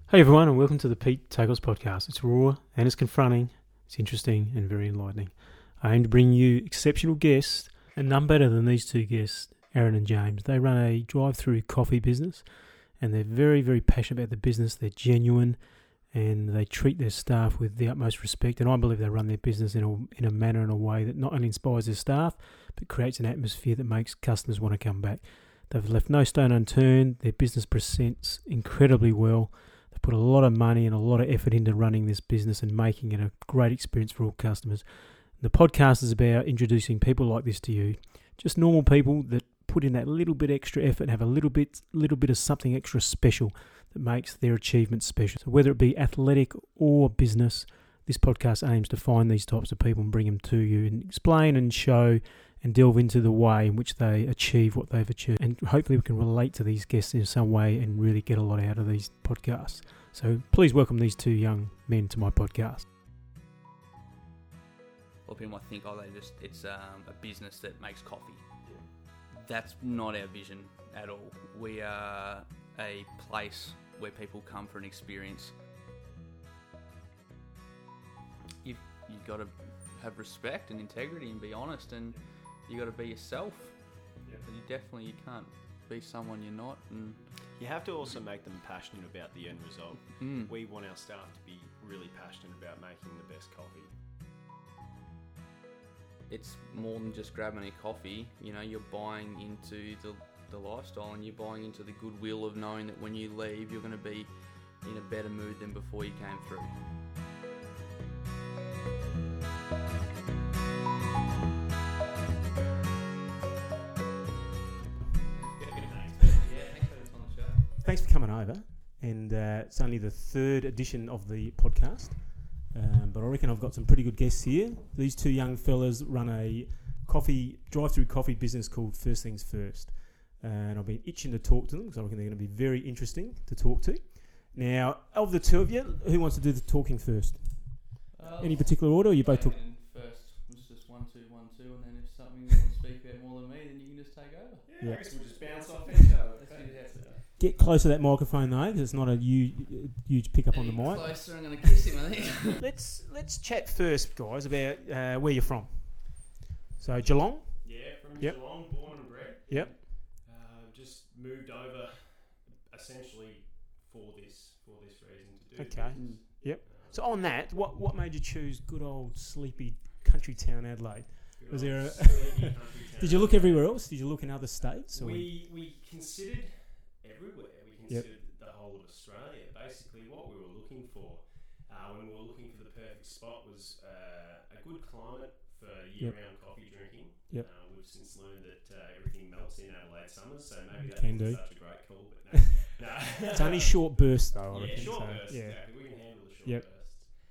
Hey everyone, and welcome to the Pete Tackles podcast. It's raw and it's confronting, it's interesting and very enlightening. I aim to bring you exceptional guests, and none better than these two guests, Aaron and James. They run a drive-through coffee business, and they're very, very passionate about the business. They're genuine, and they treat their staff with the utmost respect. And I believe they run their business in a manner and a way that not only inspires their staff, but creates an atmosphere that makes customers want to come back. They've left no stone unturned. Their business presents incredibly well. Put a lot of money and a lot of effort into running this business and making it a great experience for all customers. The podcast is about introducing people like this to you, just normal people that put in that little bit extra effort and have a little bit of something extra special that makes their achievement special. So whether it be athletic or business, this podcast aims to find these types of people and bring them to you and explain and show and delve into the way in which they achieve what they've achieved. And hopefully we can relate to these guests in some way and really get a lot out of these podcasts. So please welcome these two young men to my podcast. Well, people might think, it's a business that makes coffee. That's not our vision at all. We are a place where people come for an experience. You've got to have respect and integrity and be honest, and you got to be yourself. But you can't be someone you're not. And you have to also make them passionate about the end result. We want our staff to be really passionate about making the best coffee. It's more than just grabbing a coffee. You know, you're buying into the lifestyle, and you're buying into the goodwill of knowing that when you leave, you're going to be in a better mood than before you came through. Thanks for coming over, and it's only the third edition of the podcast, but I reckon I've got some pretty good guests here. These two young fellas run a drive-through coffee business called First Things First, and I've been itching to talk to them because I reckon they're going to be very interesting to talk to. Now, of the two of you, who wants to do the talking first? Any particular order, or you both talk? First, it's just 1, 2, 1, 2, and then if something you want to speak about more than me, then you can just take over. Yeah. I guess we'll just bounce off each other. Get closer to that microphone though, because it's not a huge pickup on the mic. Closer, I'm going to kiss him, I think. Let's chat first, guys, about where you're from. So Geelong. Yeah, from Geelong, born and bred. Yep. Just moved over, essentially for this reason to do. Okay. Yep. So on that, what made you choose good old sleepy country town Adelaide? Was there Did you look everywhere else? Did you look in other states? Or? We considered everywhere. We considered the whole of Australia. Basically, what we were looking for when we were looking for the perfect spot was a good climate for year-round coffee drinking. Yep. We've since learned that everything melts in Adelaide summers, so maybe that Can wasn't do. such a great call. But no. It's only short bursts though, I reckon. Short so, bursts, yeah. exactly. We can handle the short bursts.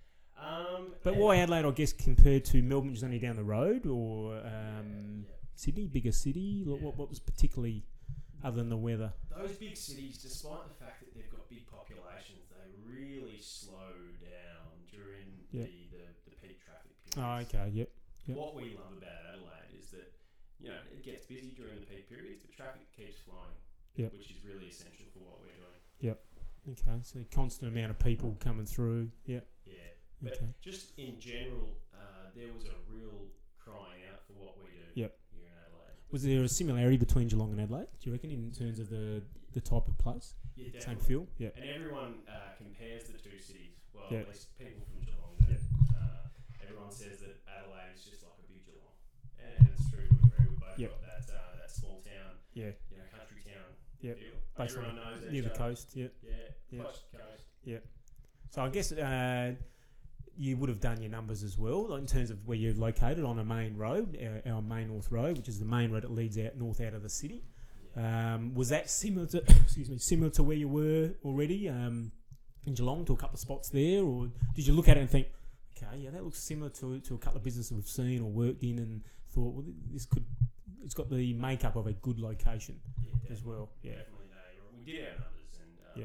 But why Adelaide, I guess, compared to Melbourne, which is only down the road, or Sydney, bigger city? What was particularly, other than the weather? Those big cities, despite the fact that they've got big populations, they really slow down during the peak traffic periods. Oh, okay, yep. What we love about Adelaide is that, it gets busy during the peak periods, but traffic keeps flowing, which is really essential for what we're doing. Yep. Okay, so constant amount of people coming through. Yep. Yeah. But just in general, there was a real crying out for what we do here in Adelaide. Was there a similarity between Geelong and Adelaide, do you reckon, in terms of the type of place? Yeah, definitely. Same feel? Yeah. And everyone compares the two cities. Well, at least people from Geelong do. Everyone says that Adelaide is just like a big Geelong. And it's true, we agree. We've both got that small town, country town feel. Everyone knows near the coast, close to the coast. Yeah. So I guess you would have done your numbers as well in terms of where you're located on a main road, our main North Road, which is the main road that leads out north out of the city. Was that similar to where you were already in Geelong, to a couple of spots there, or did you look at it and think, okay, that looks similar to a couple of businesses we've seen or worked in, and thought, well, it's got the makeup of a good location as well. Yeah, definitely. We did our numbers, and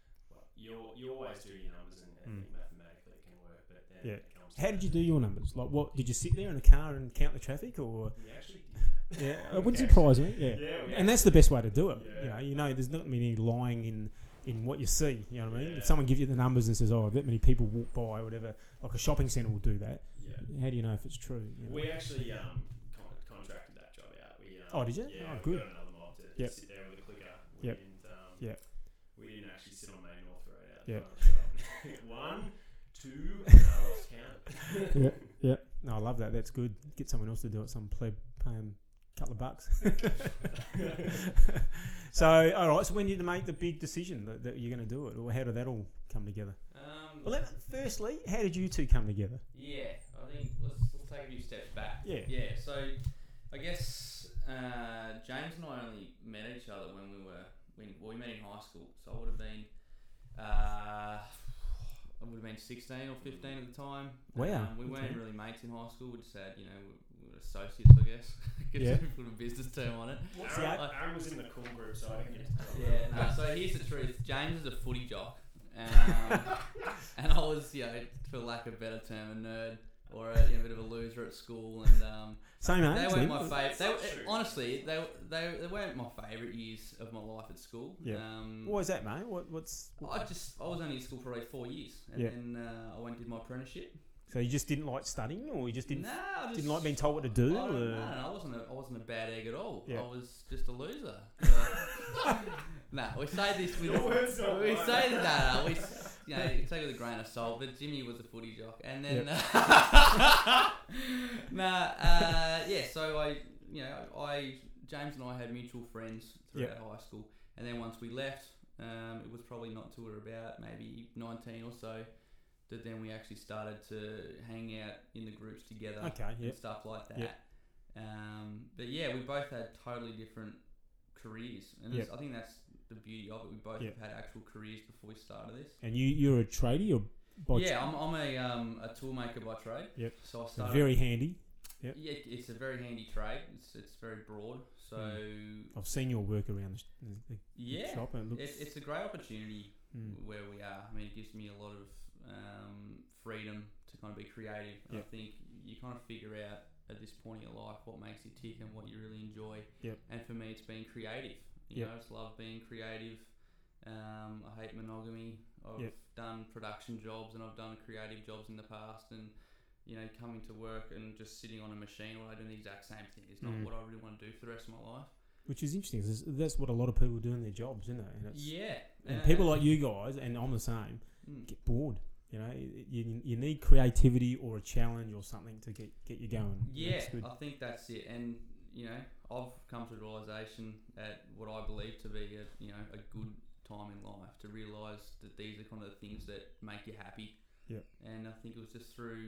you always do your numbers, and think mathematically it can work. But then it comes how did you do your numbers? Like, what did you sit there in a car and count the traffic, or? We actually did. Yeah, it wouldn't surprise me. Yeah, Yeah, and that's the best way to do it. Yeah. There's not many lying in what you see. You know what I mean? Yeah. If someone gives you the numbers and says, "Oh, that many people walk by," or whatever, like a shopping centre will do that. Yeah. How do you know if it's true? You know? We actually contracted that job out. Oh, did you? Yeah, Oh, we good. got another mob to Yep. sit there with a clicker. Yep. Yep. We didn't actually sit on Main North Road out Yep. front. 1, 2, and I lost count. Yeah. No, I love that. That's good. Get someone else to do it. Some pleb pay 'em a couple of bucks. So, all right. So, when did you make the big decision that you're going to do it, or how did that all come together? Firstly, how did you two come together? Yeah, I think let's take a few steps back. Yeah. Yeah. So, I guess James and I only met each other when we met in high school. So I would have been 16 or 15 at the time. Wow. We weren't Okay. really mates in high school. We just had, we were associates, I guess. Yeah. Put a business term on it. Aaron was in the cool group, so I didn't get to tell Yeah. No, so here's the truth. James is a footy jock, and I was, for lack of a better term, a nerd or a bit of a loser at school, and Same age. they weren't then. my favourite. true. Honestly, they weren't my favourite years of my life at school. Yeah. What was that, mate? What's? I was only in school for like 4 years, and Yeah. then I went and did my apprenticeship. So you just didn't like studying, or you just didn't I like being told what to do? I or? I wasn't a bad egg at all. Yeah. I was just a loser. We say this with Your words, not we mine. say that we you take it with a grain of salt. But Jimmy was a footy jock, and then So James and I had mutual friends throughout high school, and then once we left, it was probably not till we were about maybe 19 or so that then we actually started to hang out in the groups together and stuff like that. Yep. But yeah, we both had totally different careers, and Yep. I think that's the beauty of it. We both Yep. have had actual careers before we started this. And you're a tradie or? I'm a toolmaker by trade. Yep. So I started. Very handy. Yep. Yeah, it's a very handy trade. It's very broad. So I've seen your work around the yeah, shop, and it looks. it's a great opportunity Mm. where we are. I mean, it gives me a lot of freedom to kind of be creative. And Yep. I think you kind of figure out at this point in your life what makes you tick and what you really enjoy. Yep. And for me, it's being creative. Yep. I just love being creative. I hate monogamy. I've Yep. done production jobs and I've done creative jobs in the past, and coming to work and just sitting on a machine while I do the exact same thing is not what I really want to do for the rest of my life. Which is interesting. 'Cause that's what a lot of people do in their jobs, isn't it? And it's, Yeah. And people like you guys, and I'm the same, Mm. get bored. You need creativity or a challenge or something to get you going. Yeah, That's good. I think that's it. And I've come to the realization at what I believe to be a good time in life to realize that these are kind of the things that make you happy. Yeah. And I think it was just through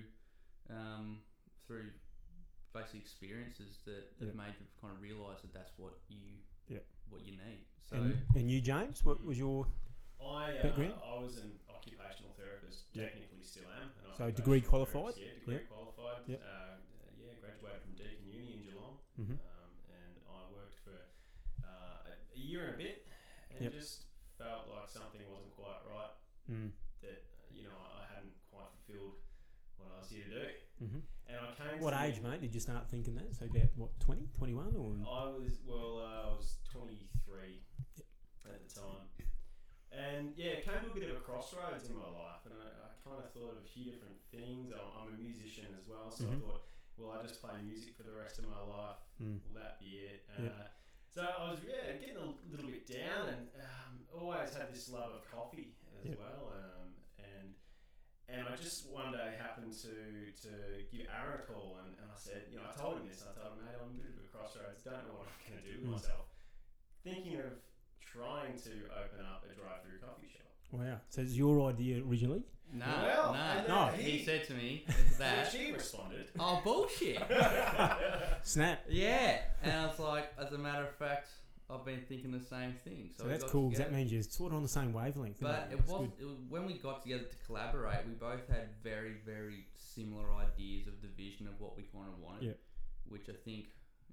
basic experiences that made you kind of realize that that's what you need. So And you, James, what was your background? I was an occupational therapist, Yep. technically still am. An So degree occupational qualified? therapist, degree Yep. qualified. Yep. Graduated from Deakin Uni in Geelong, Mhm. and I worked for a year and a bit, and Yep. just felt like something wasn't quite right. Mm. That I hadn't quite fulfilled what I was here to do, Mhm. and I came. What to age, mate, did you start thinking that? So about what, 20, 21, or? I was 23 at the time, and it came to a bit of a crossroads in my life, and I kind of thought of a few different things. I'm a musician as well, so I thought, will I just play music for the rest of my life? Mm. Will that be it? Yep. So I was getting a little bit down, and always had this love of coffee as Yep. well, and I just one day happened to give Aaron a call, and I said, I told him this. I told him, mate, I'm a bit of a crossroads. Don't know what I'm going to do with myself. Thinking of trying to open up a drive-through coffee shop. Wow. So it's your idea originally? No. He said to me that. She responded. Oh, bullshit. Snap. Yeah. And I was like, as a matter of fact, I've been thinking the same thing. So we that's got cool, because together. that means you're sort of on the same wavelength. But isn't it was when we got together to collaborate, we both had very, very similar ideas of the vision of what we kind of wanted. Yeah. Which I think,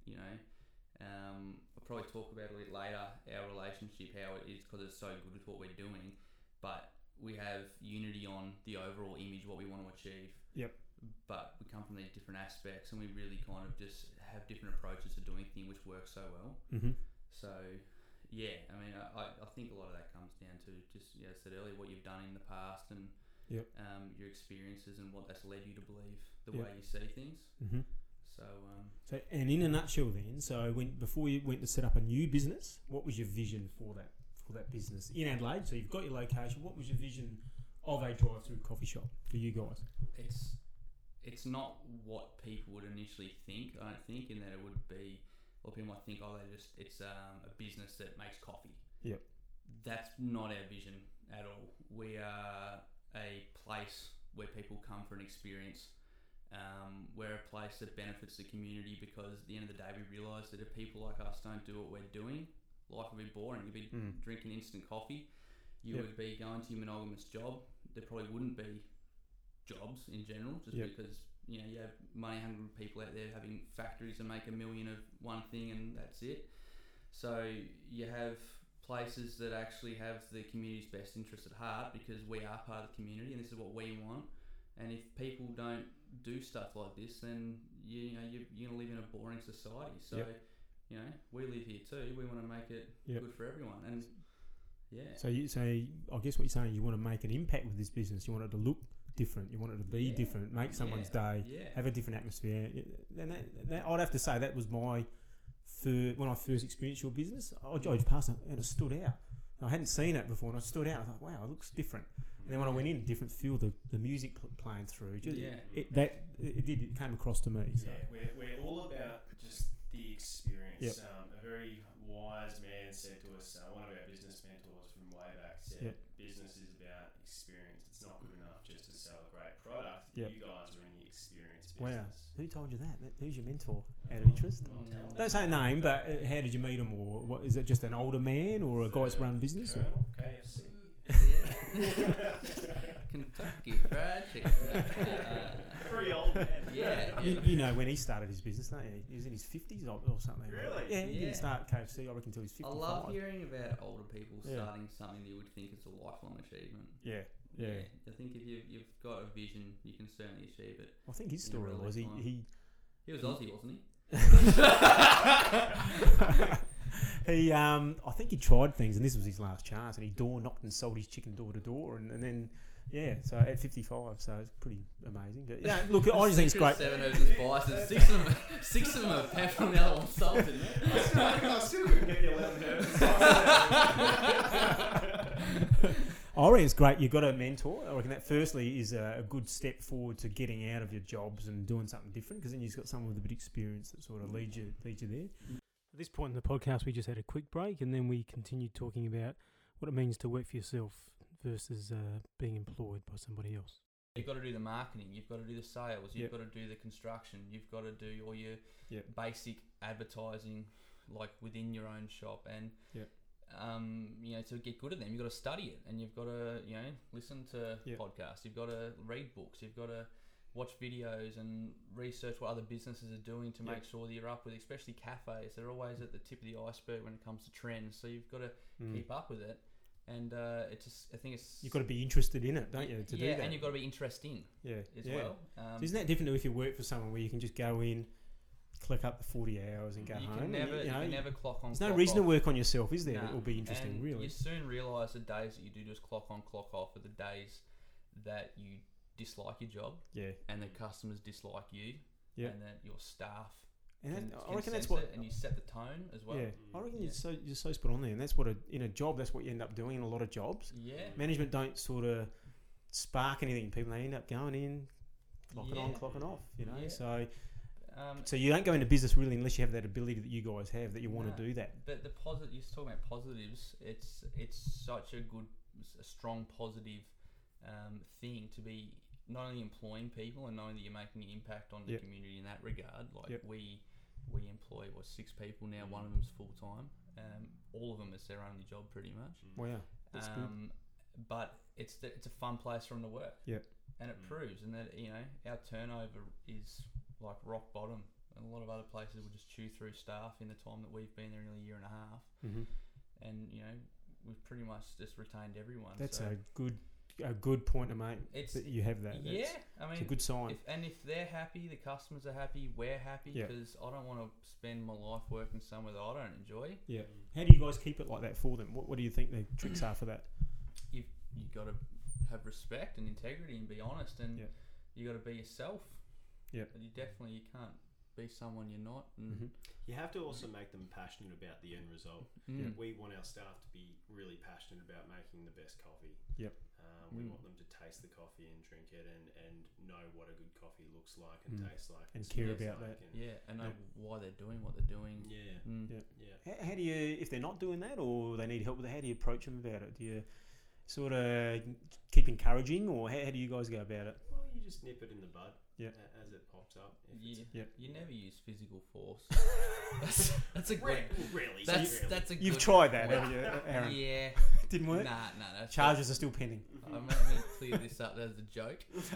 I'll probably talk about a little later, our relationship, how it is, because it's so good with what we're doing. But we have unity on the overall image, what we want to achieve. Yep. But we come from these different aspects, and we really kind of just have different approaches to doing things, which work so well. Mm-hmm. So, Yeah, I mean, I think a lot of that comes down to just, I said earlier, what you've done in the past and your experiences and what that's led you to believe the way you see things. Mm-hmm. So, and in a nutshell, then, before you went to set up a new business, what was your vision for that business in Adelaide? So you've got your location. What was your vision of a drive-through coffee shop for you guys? It's not what people would initially think. I don't think, in that it would be. A lot of people might think, it's a business that makes coffee. Yep. That's not our vision at all. We are a place where people come for an experience. We're a place that benefits the community, because at the end of the day we realise that if people like us don't do what we're doing, life would be boring. You'd be drinking instant coffee. You would be going to your monogamous job. There probably wouldn't be jobs in general, just because you have money-hungry people out there having factories that make $1 million of one thing and that's it. So you have places that actually have the community's best interest at heart, because we are part of the community and this is what we want. And if people don't do stuff like this, then you're going to live in a boring society. So we live here too. We want to make it good for everyone. And So I guess what you're saying, you want to make an impact with this business. You want it to look different. You want it to be different. Make someone's day. Have a different atmosphere. And that, I'd have to say that was my when I first experienced your business. I drove past it and it stood out. I hadn't seen it before, and I stood out. I thought, wow, it looks different. And then when I went in, different feel, the music playing through. It came across to me. So. Yeah, we're all about just the experience. Yep. A very wise man said to us, one of our business mentors from way back said, business is about experience. It's not good enough just to sell a great product. Yep. You guys are in the experience business. Wow. Who told you that? Who's your mentor? Out of interest? Don't say a name, but how did you meet him? Or what, is it just an older man or a guy that's run business? Colonel KFC. Kentucky Fried Chicken. Pretty old man. Yeah. You know when he started his business, don't you? He was in his 50s or something. Really? Yeah, he didn't start KFC, I reckon, until he's 55. I love hearing about older people starting something that you would think is a lifelong achievement. Yeah. I think if you've got a vision, you can certainly achieve it. I think his story was he was Aussie, wasn't he? I think he tried things, and this was his last chance, and he door knocked and sold his chicken door to door, and then so at 55, so it's pretty amazing. But look, I just think it's great. 7 herbs and spices, six of them are pepper and the other one's salt, isn't it? I still couldn't get the 11 herbs and spices. I reckon it's great. You've got a mentor. I reckon that firstly is a good step forward to getting out of your jobs and doing something different, because then you've got someone with a bit of experience that sort of leads you there. At this point in the podcast, we just had a quick break, and then we continued talking about what it means to work for yourself versus being employed by somebody else. You've got to do the marketing, you've got to do the sales, you've got to do the construction, you've got to do all your basic advertising, like within your own shop, and to get good at them, you've got to study it, and you've got to listen to podcasts, you've got to read books, you've got to watch videos and research what other businesses are doing to make sure that you're up with, especially cafes. They're always at the tip of the iceberg when it comes to trends, so you've got to keep up with it. And I think you've got to be interested in it, don't you, to do that? And you've got to be interesting as well. So isn't that different to if you work for someone where you can just go in, click up the 40 hours and go home? You can never clock on, there's clock no reason off. to work on yourself, is there? It will be interesting, and really. You soon realise the days that you do just clock on, clock off are the days that you dislike your job, and the customers dislike you, and that your staff I reckon that's what, and you set the tone as well. I reckon you're so spot on there, and that's what in a job, that's what you end up doing in a lot of jobs. Management don't sort of spark anything in people. They end up going in, clocking on, clocking off. So you don't go into business really unless you have that ability that you guys have, that you want to do that. But the positive, you're talking about positives. It's such a strong positive thing to be not only employing people and knowing that you're making an impact on the community in that regard. Like we employ 6 people now. One of them's full time. All of them is their only job pretty much. Wow, that's good. But it's a fun place for them to work. And it proves, and that our turnover is like rock bottom. And a lot of other places will just chew through staff in the time that we've been there, nearly a year and a half. And we've pretty much just retained everyone. That's a good a good point to make. That you have that. Yeah, I mean, it's a good sign. If they're happy, the customers are happy, we're happy, because I don't want to spend my life working somewhere that I don't enjoy. Yeah. How do you guys keep it like that for them? What do you think the tricks are for that? You've got to have respect and integrity and be honest, and you got to be yourself. Yeah. You can't be someone you're not. And you have to also make them passionate about the end result. We want our staff to be really passionate about making the best coffee. Yep. We want them to taste the coffee and drink it and know what a good coffee looks like and tastes like. And care about that. And know why they're doing what they're doing. How do you, if they're not doing that or they need help with it, how do you approach them about it? Do you sort of keep encouraging, or how do you guys go about it? Well, you just nip it in the bud as it pops up. You never use physical force. That's a good. Really? That's a good. You've tried that, haven't you, Aaron? Yeah. Didn't work? Nah. Charges are still pending. I'm going to clear this up as a joke.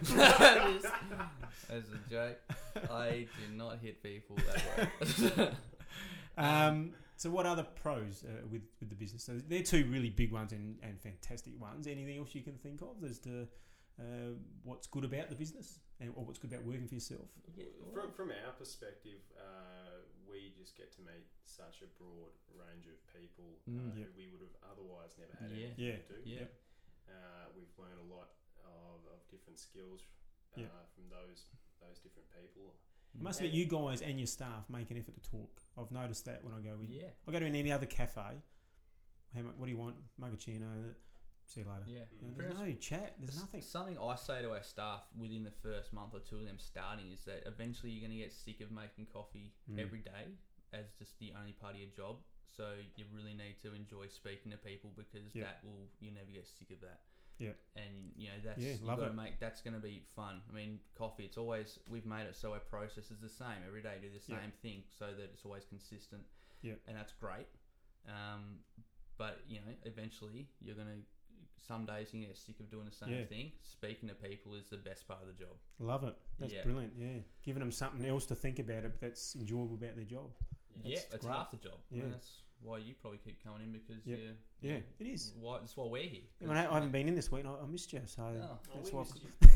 As a joke. I do not hit people that way. So what other pros with the business? So they're two really big ones and fantastic ones. Anything else you can think of as to what's good about the business or what's good about working for yourself? From our perspective, we just get to meet such a broad range of people who we would have otherwise never had anything to do. We've learned a lot of different skills from those different people. It must be you guys and your staff make an effort to talk. I've noticed that when I go in. Yeah. I go to any other cafe. What do you want? Mochaccino. See you later. Yeah. There's no chat. There's nothing. Something I say to our staff within the first month or two of them starting is that eventually you're going to get sick of making coffee every day as just the only part of your job. So you really need to enjoy speaking to people because you'll never get sick of that. Yeah, and that's that's going to be fun. I mean, coffee. It's always we've made it so our process is the same every day. Do the same thing so that it's always consistent. Yeah, and that's great. But eventually you're going to. Some days you get sick of doing the same thing. Speaking to people is the best part of the job. Love it. That's brilliant. Yeah, giving them something else to think about it that's enjoyable about their job. It's half the job. Yeah. I mean, that's why you probably keep coming in because it is. That's why we're here. I mean, I haven't been in this week. I missed you, so that's why.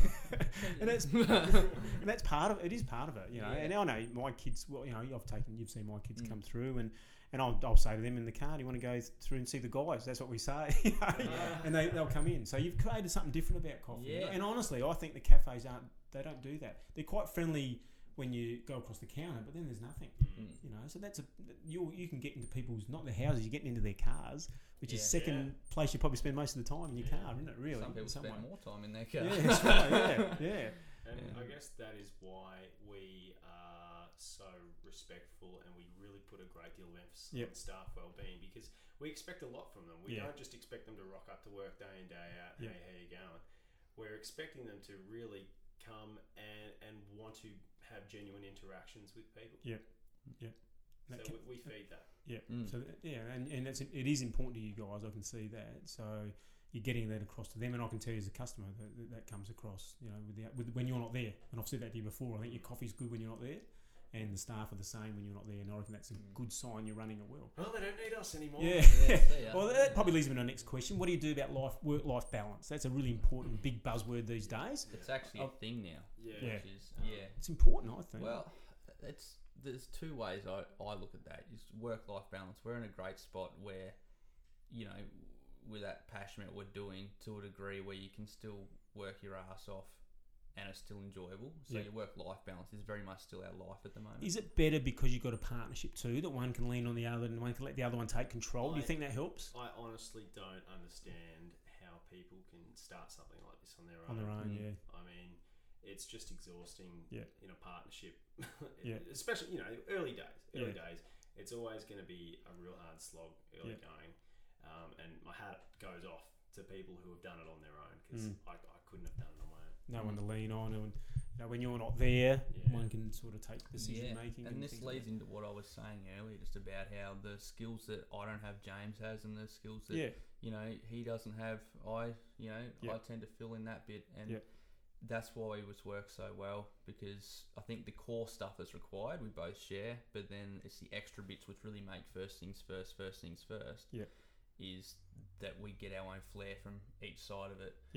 and that's part of it. It is part of it, And I know my kids. Well, you've seen my kids come through, and I'll say to them in the car, "Do you want to go through and see the guys?" That's what we say, and they'll come in. So you've created something different about coffee. Yeah. And honestly, I think the cafes they don't do that. They're quite friendly when you go across the counter, but then there's nothing. So that's you can get into people's, not their houses, you're getting into their cars, which is second place you probably spend most of the time in your car, isn't it? Really, some people spend more time in their car. Yeah, that's right. And I guess that is why we are so respectful, and we really put a great deal of emphasis on staff well-being, because we expect a lot from them. We don't just expect them to rock up to work day in day out. Hey, how you going? We're expecting them to really come and want to have genuine interactions with people. So we feed that. So and it is important to you guys. I can see that. So you're getting that across to them, and I can tell you as a customer that comes across. With when you're not there. And I've said that to you before. I think your coffee's good when you're not there, and the staff are the same when you're not there. And I reckon that's a good sign you're running it well. Well, they don't need us anymore. Well, that probably leads me to the next question. What do you do about work-life balance? That's a really important, big buzzword these days. It's actually a thing now. It's important, I think. Well, there's two ways I look at that. Is work-life balance. We're in a great spot where, with that passion that we're doing to a degree where you can still work your ass off and it's still enjoyable. So your work-life balance is very much still our life at the moment. Is it better because you've got a partnership too, that one can lean on the other and one can let the other one take control? Do you think that helps? I honestly don't understand how people can start something like this on their own. I mean, it's just exhausting in a partnership. Especially, early days. It's always going to be a real hard slog early going. And my hat goes off to people who have done it on their own, because I couldn't have done it on my own. No one to lean on, and when you're not there, one can sort of take decision making. And this leads into what I was saying earlier, just about how the skills that I don't have, James has, and the skills that he doesn't have, I tend to fill in that bit, and that's why we work so well, because I think the core stuff that's required we both share, but then it's the extra bits which really make first things first. Is that we get our own flair from each side of it.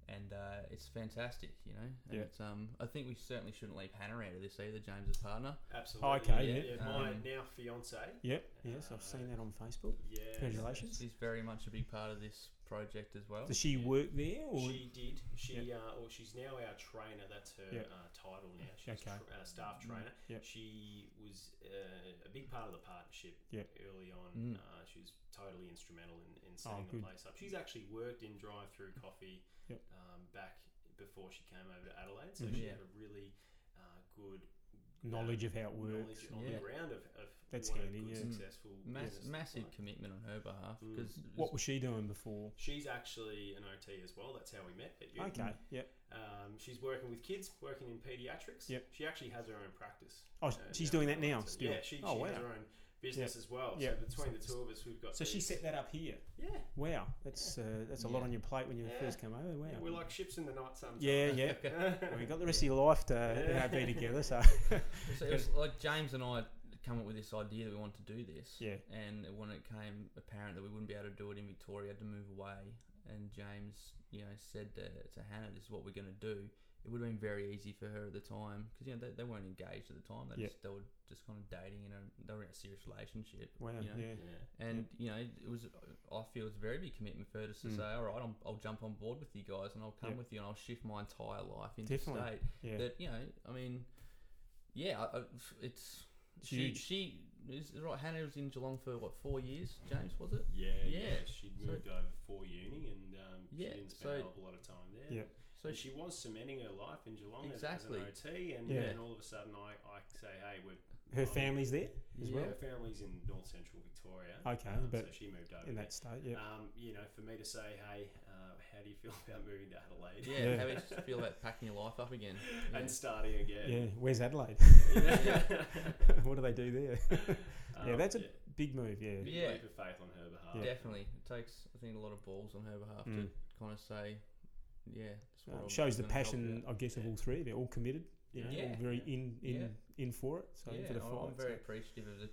And it's fantastic, you know. And Yeah. it's, I think we certainly shouldn't leave Hannah out of this either, James's partner. Absolutely. Oh, okay, Yeah. My now fiance. Yep. Yes, I've seen that on Facebook. Yeah. Congratulations. She's very much a big part of this project as well. Does she work there? Or? She did. Well, she's now our trainer. That's her title now. She's staff trainer. Yep. She was a big part of the partnership early on. She was totally instrumental in setting the place up. She's actually worked in drive-through coffee back before she came over to Adelaide, so she had a really good knowledge of how it works. Knowledge on the ground of that's what handy. a good, successful massive commitment on her behalf. Because what was she doing before? She's actually an OT as well. That's how we met at uni. Okay. Yep. She's working with kids, working in paediatrics. Yep. She actually has her own practice. Oh, she's doing that now still. Yeah, she has her own business as well. So between the two of us, we've got. So she set that up here. Yeah. Wow, that's a lot on your plate when you first come over. Wow. Yeah, we're like ships in the night sometimes. Yeah. Well, you got the rest of your life to be together. So it was like James and I come up with this idea that we wanted to do this. Yeah. And when it came apparent that we wouldn't be able to do it in Victoria, we had to move away. And James, said to Hannah, "This is what we're going to do." It would have been very easy for her at the time because they weren't engaged at the time. They were just kind of dating, they were in a serious relationship. Wow, And it was. I feel it's a very big commitment for her to say, "All right, I'll jump on board with you guys, and I'll come with you, and I'll shift my entire life into state." Yeah. That it's huge. She is right. Hannah was in Geelong for 4 years. James, was it? Yeah. She'd moved over for uni, and she didn't spend a lot of time there. Yeah. So she was cementing her life in Geelong as an OT, and then all of a sudden I say, hey, her family's there as well? Her family's in North Central Victoria. Okay, but so she moved over in that state, for me to say, hey, how do you feel about moving to Adelaide? Yeah, how do you feel about packing your life up again? And starting again. Yeah, where's Adelaide? What do they do there? That's a big move, Big leap of faith on her behalf. Definitely. It takes, I think, a lot of balls on her behalf to kind of say, shows the passion, I guess, of all three. They're all committed, all very in for it. So for the fight. I'm very appreciative of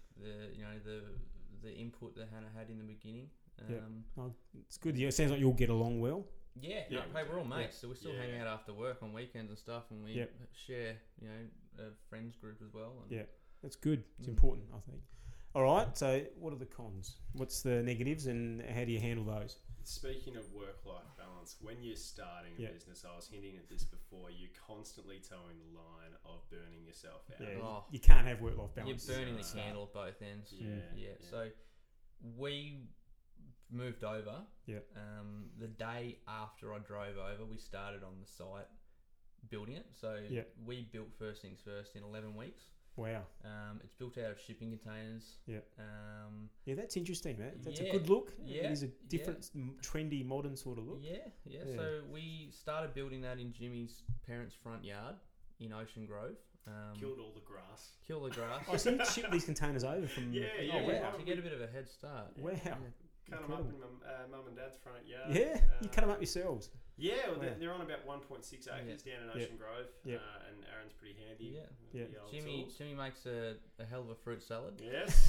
the input that Hannah had in the beginning. It's good. Yeah, it sounds like you'll get along well. Hey, we're all mates, so we still hang out after work on weekends and stuff, and we share, a friends group as well. And that's good. It's important, I think. All right. So, what are the cons? What's the negatives, and how do you handle those? Speaking of work-life balance, when you're starting a business, I was hinting at this before, you're constantly towing the line of burning yourself out. Yeah, you can't have work-life balance. You're burning the candle at both ends. So we moved over. The day after I drove over, we started on the site building it. So we built first things first in 11 weeks. Wow. It's built out of shipping containers. That's interesting, man. That's a good look. It is a different, trendy, modern sort of look. Yeah. So we started building that in Jimmy's parents' front yard in Ocean Grove. Killed all the grass. Oh, so you ship these containers over from... To get a bit of a head start. Wow. Cut them up in mum and dad's front yard. Yeah, you cut them up yourselves. Yeah, well, they're on about 1.6 acres down in Ocean Grove, and Aaron's pretty handy. Jimmy makes a hell of a fruit salad. Yes.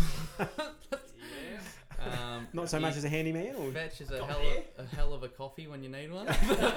Not so much as a handyman, or fetches a hell of a coffee when you need one.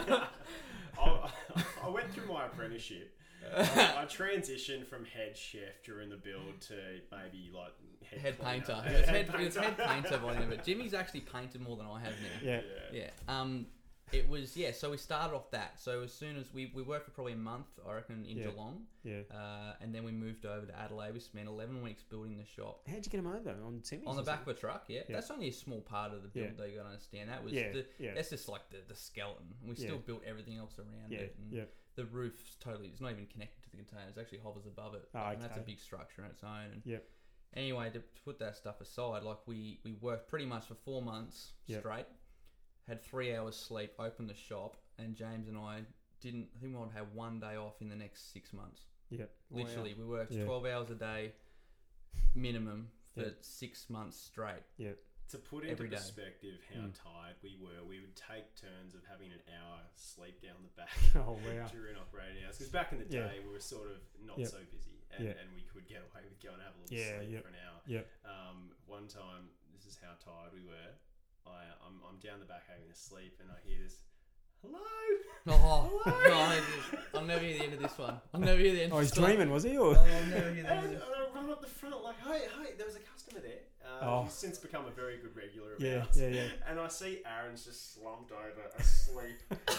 I went through my apprenticeship. I transitioned from head chef during the build to maybe like head painter. He was head painter by then, but Jimmy's actually painted more than I have now. It was so we started off that. So as soon as we worked for probably a month, I reckon, in Geelong. And then we moved over to Adelaide. We spent 11 weeks building the shop. How'd you get them over? On semis? On the back of a truck, That's only a small part of the build, though, you got to understand. That was that's just like the skeleton. We still built everything else around it. And the roof's it's not even connected to the container. It actually hovers above it. And that's a big structure on its own. And anyway, to put that stuff aside, like we worked pretty much for 4 months straight. Had 3 hours sleep, opened the shop, and James and I didn't. I think we might have 1 day off in the next 6 months. Literally, we worked 12 hours a day minimum for 6 months straight. To put into perspective how tired we were, we would take turns of having an hour sleep down the back during operating hours. Because back in the day, we were sort of not so busy, and we could get away with going and have a little sleep for an hour. One time, this is how tired we were. I'm down the back having a sleep, and I hear this, hello. Oh, no, I'll never hear the end of this one. I'll never hear the end. Oh, he's of this one. dreaming, was he? Or? Oh, I'll never hear the end of this. I run up the front like, hey, there was a customer there. He's since become a very good regular of ours. Yeah. And I see Aaron's just slumped over, asleep.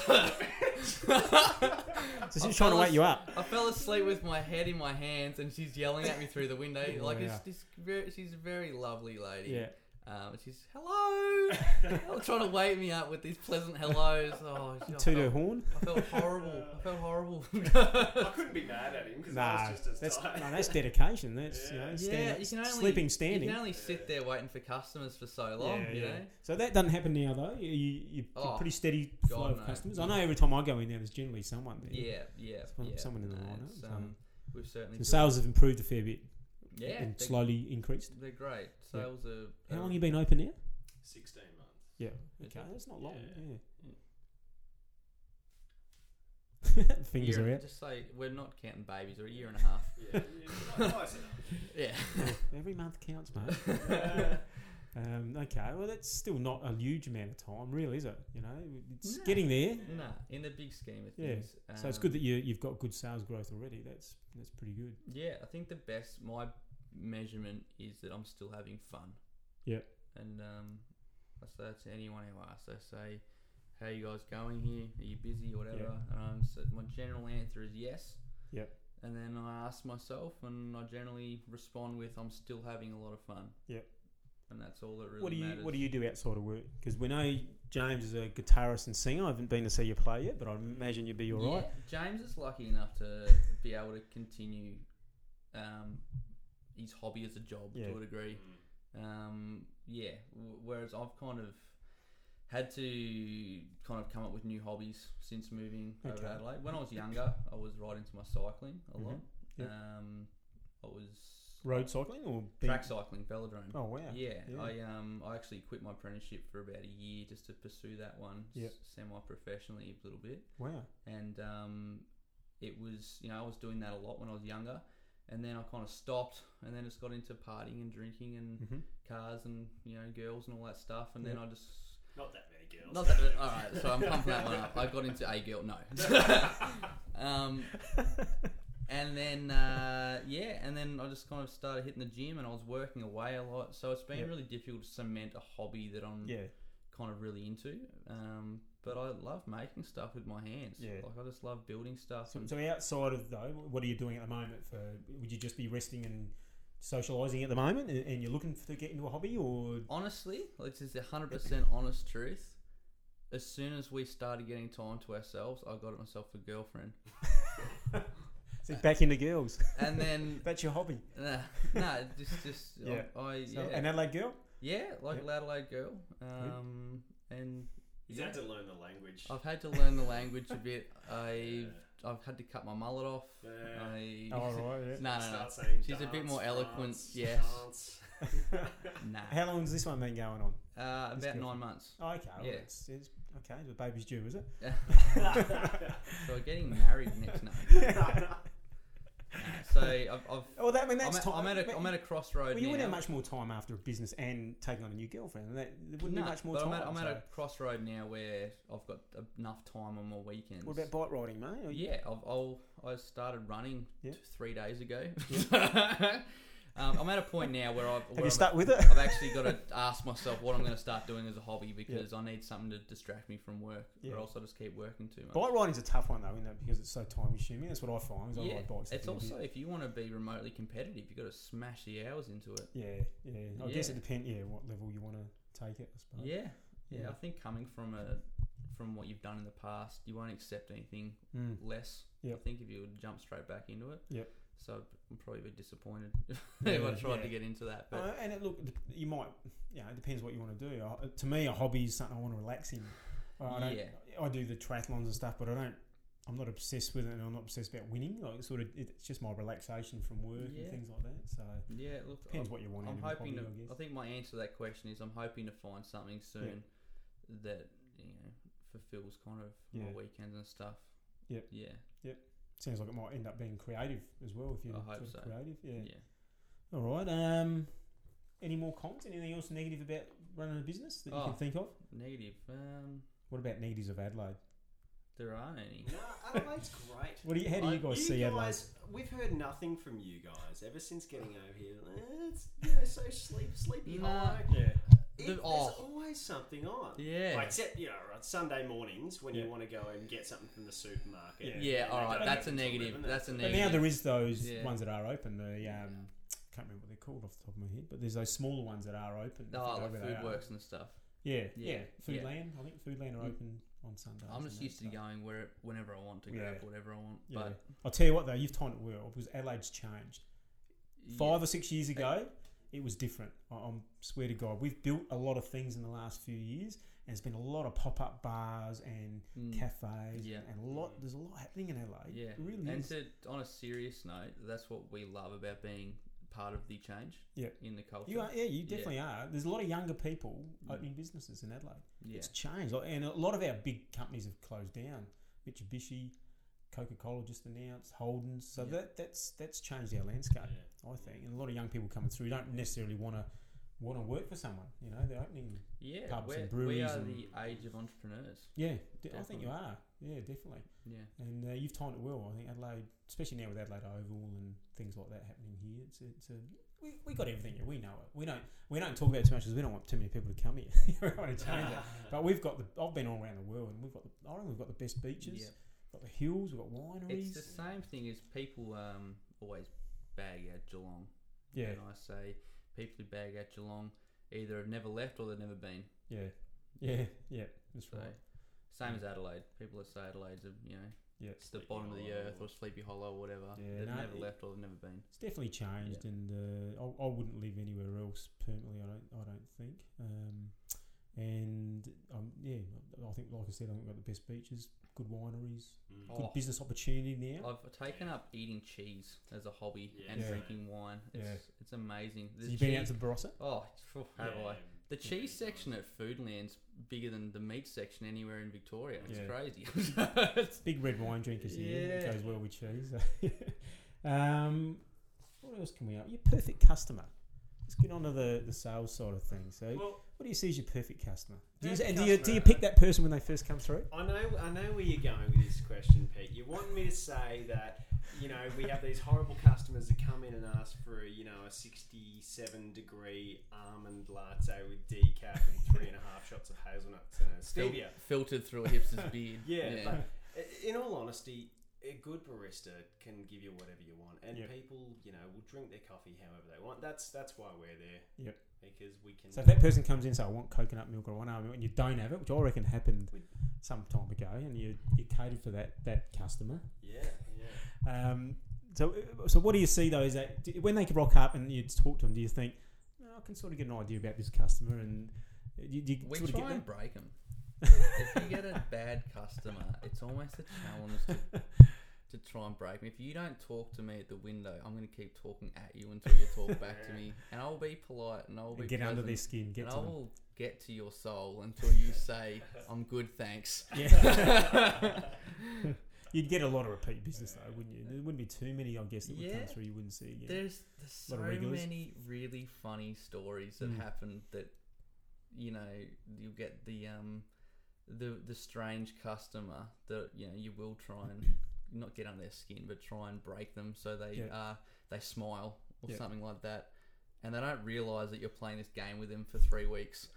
So she's trying to wake you up. I fell asleep with my head in my hands, and she's yelling at me through the window. Like she's a very lovely lady. Yeah. She's hello. Trying to wake me up with these pleasant hellos. Oh, Toot her horn. I felt horrible. I couldn't be mad at him because I was just as tired. That's dedication. That's sleeping standing. You can only sit there waiting for customers for so long. You know. So that doesn't happen now though. You're pretty steady flow of customers. I know every time I go in there, there's generally someone there. Yeah. Someone in the lineup. We've certainly. The sales have improved a fair bit. Yeah, and slowly increased. They're great. Sales are. How long have you been open now? 16 months. Yeah. Okay, that's not long. Yeah. Fingers are out. Just say we're not counting babies, or a year and a half. Yeah, close enough. Yeah. Every month counts, mate. Okay, well that's still not a huge amount of time, really, is it? You know, it's getting there. No, in the big scheme of things. So it's good that you've got good sales growth already. That's pretty good. Yeah, I think my measurement is that I'm still having fun. Yep. And I say that to anyone who asks. I say, how are you guys going here? Are you busy or whatever? Yep. So my general answer is yes. Yep. And then I ask myself, and I generally respond with, I'm still having a lot of fun. Yep. And that's all that really matters. What do you do outside of work? Because we know James is a guitarist and singer. I haven't been to see you play yet, but I imagine you'd be all right. James is lucky enough to be able to continue his hobby as a job to a degree. Whereas I've kind of had to come up with new hobbies since moving over to Adelaide. When I was younger, I was right into my cycling a lot. Yep. I was road cycling or track cycling, velodrome. Oh wow! Yeah. I actually quit my apprenticeship for about a year just to pursue that one semi-professionally a little bit. Wow! And it was I was doing that a lot when I was younger, and then I kind of stopped, and then just got into partying and drinking and cars and girls and all that stuff, and then I just not that many girls. Not that all right. So I'm pumping that one up. I got into a girl. No. And then and then I just kind of started hitting the gym, and I was working away a lot. So it's been really difficult to cement a hobby that I'm kind of really into. But I love making stuff with my hands. Yeah. Like I just love building stuff. So outside of though, what are you doing at the moment? Would you just be resting and socialising at the moment, and you're looking to get into a hobby, or honestly, this is 100% honest truth. As soon as we started getting time to ourselves, I got myself a girlfriend. So back into girls, and then that's your hobby. No, just an Adelaide girl. Yeah, Adelaide girl. And you've had to learn the language. I've had to learn the language a bit. I've had to cut my mullet off. No. She's a bit more eloquent. Yes. Nah. How long has this one been going on? About 9 months. Oh, okay. Well, it's okay. The baby's due, is it? So we're getting married next night. So I'm at a crossroad. Well, you now. wouldn't have much more time after a business and taking on a new girlfriend. There wouldn't be much more time. I'm at a crossroad now where I've got enough time on my weekends. What about bike riding, mate? I started running 3 days ago. Yeah. I'm at a point now where have you stuck with it? I've actually got to ask myself what I'm going to start doing as a hobby, because I need something to distract me from work, or else I just keep working too much. Bike riding's a tough one though, isn't it? Because it's so time consuming. That's what I find. I ride bikes. It's also if you want to be remotely competitive, you've got to smash the hours into it. Yeah. I guess it depends. Yeah, what level you want to take it, I suppose. Yeah. I think coming from what you've done in the past, you won't accept anything less. I think if you would jump straight back into it. So I'm probably a bit disappointed if I tried to get into that. But you might, it depends what you want to do. To me, a hobby is something I want to relax in. I do the triathlons and stuff, but I'm not obsessed with it, and I'm not obsessed about winning. It's just my relaxation from work and things like that. So depends what you want. I'm hoping. I think my answer to that question is I'm hoping to find something soon that fulfills kind of my weekends and stuff. Yep. Sounds like it might end up being creative as well if you're creative. Yeah. All right. Any more comments? Anything else negative about running a business that you can think of? Negative. What about negatives of Adelaide? There aren't any. No, Adelaide's great. How do you guys see Adelaide? We've heard nothing from you guys ever since getting over here. It's so sleepy high. Yeah. There's always something on. Yeah. Like, except, on Sunday morings when you want to go and get something from the supermarket. Yeah, all right. That's a negative. That's a negative. But now there is those ones that are open. The can't remember what they're called off the top of my head, but there's those smaller ones that are open. Like Foodworks and stuff. Yeah. Foodland. I think Foodland are open on Sundays. I'm just used to going whenever I want to grab whatever I want. Yeah. But I'll tell you what though, you've timed it well because Adelaide's changed. 5 or 6 years ago, it was different. I swear to God, we've built a lot of things in the last few years, and there's been a lot of pop-up bars and cafes, and there's a lot happening in Adelaide. Yeah, it really is. And on a serious note, that's what we love about being part of the change in the culture. You definitely are. There's a lot of younger people opening businesses in Adelaide. Yeah. It's changed, and a lot of our big companies have closed down. Mitsubishi, Coca-Cola just announced, Holden's. So that's changed our landscape, I think. And a lot of young people coming through don't necessarily want to work for someone. They're opening pubs and breweries. We are the age of entrepreneurs. Yeah, I think you are. Yeah, definitely. Yeah. And you've timed it well. I think Adelaide, especially now with Adelaide Oval and things like that happening here, we got everything here. We know it. We don't talk about it too much because we don't want too many people to come here. We want to change it. But I've been all around the world, and I reckon we've got the best beaches. Yep. Got the hills, we've got wineries. It's the same thing as people always bag out Geelong. Yeah. And I say people who bag out Geelong either have never left or they've never been. Yeah, that's right. Same as Adelaide. People that say Adelaide's it's the bottom of the earth or Sleepy Hollow or whatever. They've never left or they've never been. It's definitely changed, and I wouldn't live anywhere else permanently. I don't think. I think, like I said, I think we've got the best beaches, good wineries, good business opportunity now. I've taken up eating cheese as a hobby and drinking wine. It's amazing. So you've been out to Barossa? Have I? The cheese section at Foodland's bigger than the meat section anywhere in Victoria. It's crazy. Big red wine drinkers here. It goes well with cheese. What else can we up? Your perfect customer. Let's get on to the sales side of things. So, what do you see as your perfect customer? Do you pick that person when they first come through? I know where you're going with this question, Pete. You want me to say that we have these horrible customers that come in and ask for a 67-degree almond latte with decaf and 3.5 shots of hazelnuts and a stevia filtered through a hipster's beard. But in all honesty, a good barista can give you whatever you want, and people, will drink their coffee however they want. That's why we're there. Yep. Because we can. So if that person comes in and says, I want coconut milk or I want almond milk, and you don't have it, which I reckon happened some time ago, and you catered for that customer. Yeah. So what do you see though? Is that when they rock up and you talk to them, do you think, I can sort of get an idea about this customer, and you we sort try of and break them. If you get a bad customer, it's almost a challenge to try and break me. If you don't talk to me at the window, I'm going to keep talking at you until you talk back to me, and I'll be polite and I'll be get under their skin. I will get to your soul until you say, "I'm good, thanks." Yeah. You'd get a lot of repeat business though, wouldn't you? There wouldn't be too many, I guess, that would come through you wouldn't see again. There's so many really funny stories that happen that you'll get the strange customer that you will try and not get under their skin, but try and break them so they smile or something like that, and they don't realise that you're playing this game with them for 3 weeks.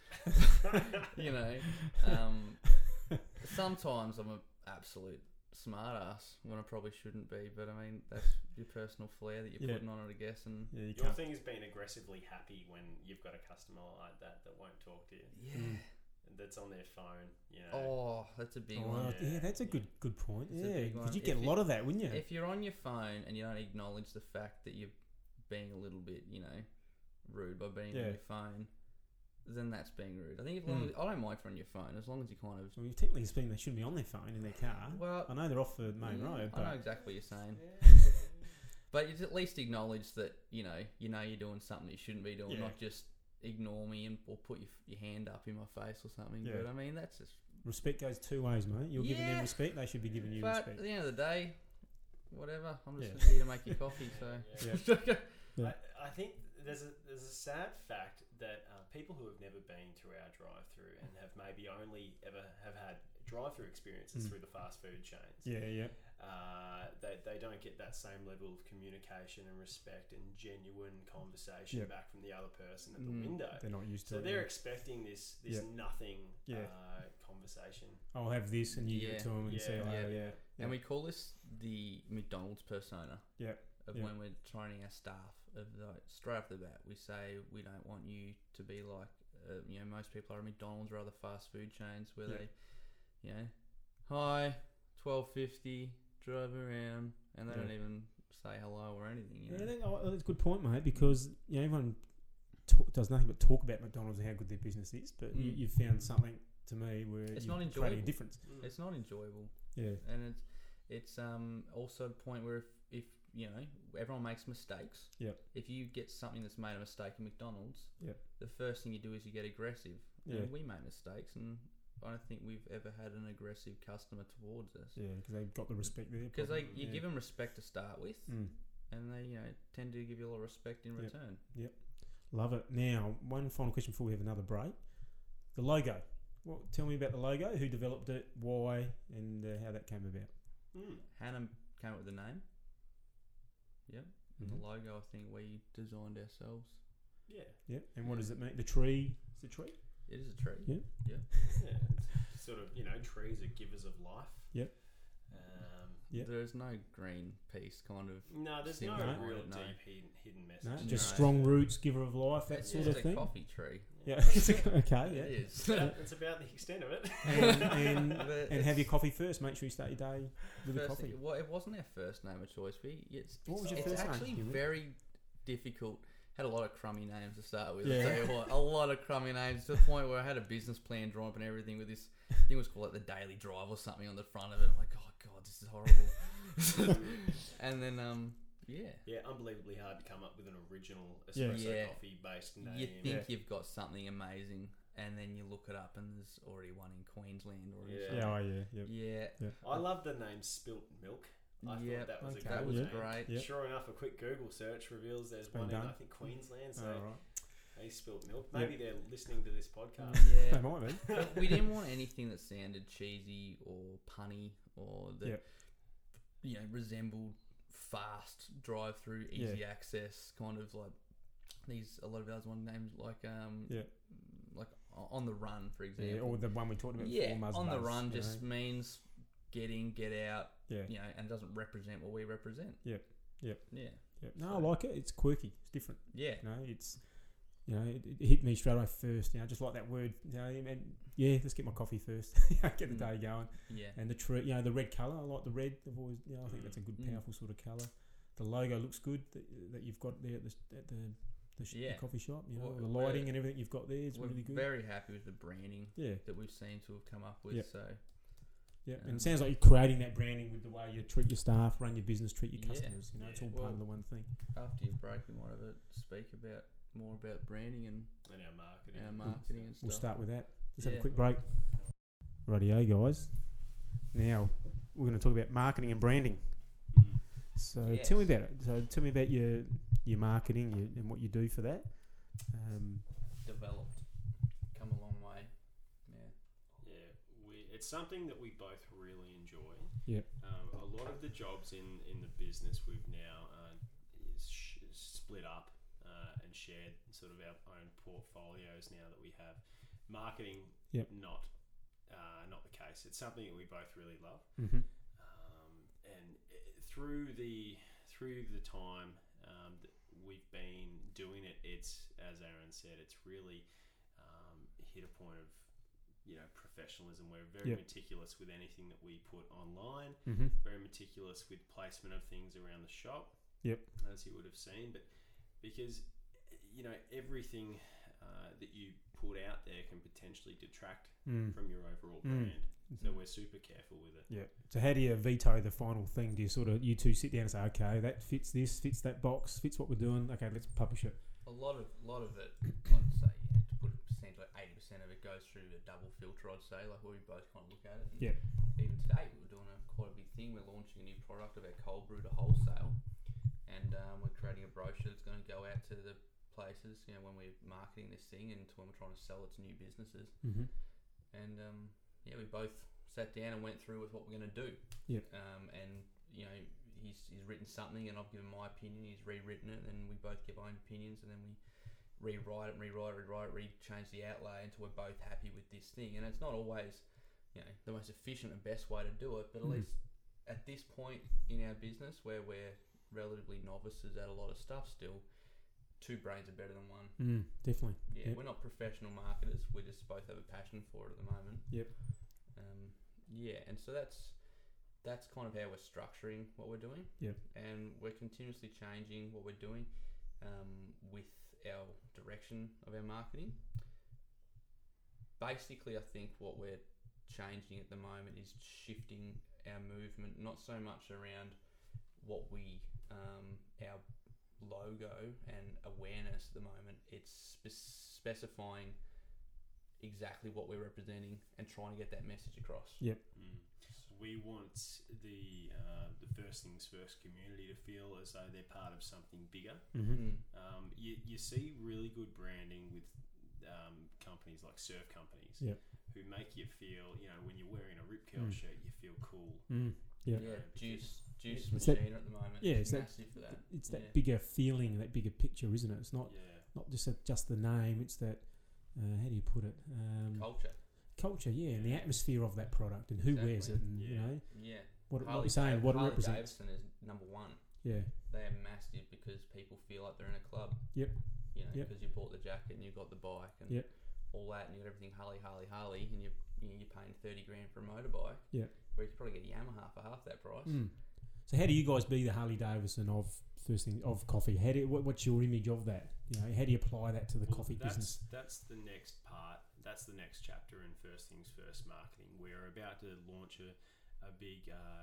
Sometimes I'm an absolute smart ass when I probably shouldn't be, but I mean that's your personal flair that you're putting on it, I guess. And your thing is being aggressively happy when you've got a customer like that won't talk to you. That's on their phone, Oh, that's a big one. Yeah, that's a good point. It's because you get a lot of that, wouldn't you? If you're on your phone and you don't acknowledge the fact that you're being a little bit, rude by being on your phone, then that's being rude. I think I don't mind if you're on your phone as long as you kind of. Well, technically speaking, they shouldn't be on their phone in their car. Well, I know they're off the main road. But I know exactly what you're saying. But you at least acknowledge that you're doing something you shouldn't be doing, not just ignore me or put your hand up in my face or something. But I mean, that's just respect goes 2 ways, mate. You're giving them respect; they should be giving you respect. But at the end of the day, whatever. I'm just here to make you coffee. So I think there's a sad fact that people who have never been to our drive-through and have maybe only ever have had drive-through experiences through the fast food chains. They don't get that same level of communication and respect and genuine conversation back from the other person at the window. They're not used to it. So they're expecting this nothing conversation. I'll have this and you give it to them and say, And we call this the McDonald's persona. Of Yeah. when we're training our staff, straight off the bat, we say we don't want you to be like, most people are at McDonald's or other fast food chains where they, hi, 12.50, drive around, and they don't even say hello or anything. That's a good point, mate, because everyone does nothing but talk about McDonald's and how good their business is, but you've found something to me where it's you're not enjoyable. creating a difference. It's not enjoyable. Yeah, and it's also a point where if everyone makes mistakes. If you get something that's made a mistake in McDonald's, the first thing you do is you get aggressive. And we make mistakes, and I don't think we've ever had an aggressive customer towards us. Yeah, because they've got the respect there. Because you give them respect to start with, and they tend to give you a lot of respect in return. Love it. Now, one final question before we have another break. The logo. Well, tell me about the logo. Who developed it? Why? And how that came about. Hannah came up with the name. And the logo, I think we designed ourselves. And what does it mean? The tree. Is it a tree? It is a tree. Yeah. It's sort of, trees are givers of life. There's no green piece kind of. No, there's no real deep hidden message. Just strong roots, giver of life, that sort of thing. It's a coffee tree. It is. It's about the extent of it. And have your coffee first. Make sure you start your day with a coffee. Well, it wasn't our first name of choice. What was your first name? It's actually very difficult. Had a lot of crummy names to start with. Yeah. I'll tell you what, a lot of crummy names to the point where I had a business plan drawn up and everything with this. I think it was called the Daily Drive or something on the front of it. I'm like, oh god, this is horrible. And then unbelievably hard to come up with an original espresso coffee based name. You think you've got something amazing, and then you look it up, and there's already one in Queensland or something. I love the name Spilt Milk. I thought that was that was great. Yep. Sure enough, a quick Google search reveals there's one in, I think, Queensland. So they spilt milk. Maybe they're listening to this podcast. They might be. But we didn't want anything that sounded cheesy or punny or that resembled fast drive-through, easy access, kind of like these. A lot of others want names like On the Run, for example, or the one we talked about. On the Run just means get in, get out. And doesn't represent what we represent. No, I like it. It's quirky. It's different. It's it hit me straight away first. Just like that word. And let's get my coffee first. Get the day going. And the tree. The red colour. I like the red. I've always. I think that's a good, powerful sort of colour. The logo looks good that you've got there at the coffee shop. The lighting and everything you've got there is really good. We're very happy with the branding that we've seemed to have come up with. So. And it sounds like you're creating that branding with the way you treat your staff, run your business, treat your customers. It's all part of the one thing. After your break, we might have a speak more about branding and our marketing and stuff. We'll start with that. Let's have a quick break. Rightio, guys. Now we're going to talk about marketing and branding. So tell me about it. So tell me about your marketing and what you do for that. Developed, come a long way. It's something that we both really enjoy. A lot of the jobs in the business we've now is split up and shared sort of our own portfolios now that we have. Marketing, not the case. It's something that we both really love. And through the time that we've been doing it, it's, as Aaron said, it's really hit a point of professionalism. We're very meticulous with anything that we put online, very meticulous with placement of things around the shop, as you would have seen. But because everything that you put out there can potentially detract from your overall brand, so we're super careful with it. So how do you veto the final thing? Do you two sit down and say, okay, that fits this, fits that box, fits what we're doing, okay, let's publish it? A lot of it, I'd say, to put a percentage, like 80% of it goes through a double filter, I'd say, like where we both kind of look at it. Even today, we were doing quite a big thing. We're launching a new product of our cold brew to wholesale, and we're creating a brochure that's going to go out to the places, when we're marketing this thing and when we're trying to sell it to new businesses. And we both sat down and went through with what we're going to do. Yep. And you know, he's written something, and I've given my opinion. He's rewritten it, and we both give our own opinions, and then we rewrite it, change the outlay until we're both happy with this thing. And it's not always, you know, the most efficient and best way to do it, but at least at this point in our business, where we're relatively novices at a lot of stuff still, two brains are better than one. Definitely. Yeah, we're not professional marketers. We just both have a passion for it at the moment. Yep. Yeah, and so that's kind of how we're structuring what we're doing. Yep. And we're continuously changing what we're doing with our direction of our marketing. Basically, I think what we're changing at the moment is shifting our movement, not so much around what we our logo and awareness at the moment. It's specifying exactly what we're representing and trying to get that message across. Yep. So we want the First Things First community to feel as though they're part of something bigger. You see really good branding with companies like surf companies who make you feel, you know, when you're wearing a Rip Curl shirt, you feel cool. Yeah, Juice Machine at the moment. Yeah, it's massive for that. It's that bigger feeling, that bigger picture, isn't it? It's not just the name. It's that how do you put it? Culture, yeah, and the atmosphere of that product and who wears it, and you know, what you're saying, what it represents. Davidson is number one. Yeah, they are massive because people feel like they're in a club. Yep. You know, because you bought the jacket and you got the bike and all that, and you got everything Harley, and you're paying $30,000 for a motorbike. Yeah. Where you could probably get a Yamaha for half that price. So how do you guys be the Harley Davidson of coffee? What's your image of that? You know, how do you apply that to the coffee business? That's the next part. That's the next chapter in First Things First marketing. We're about to launch a big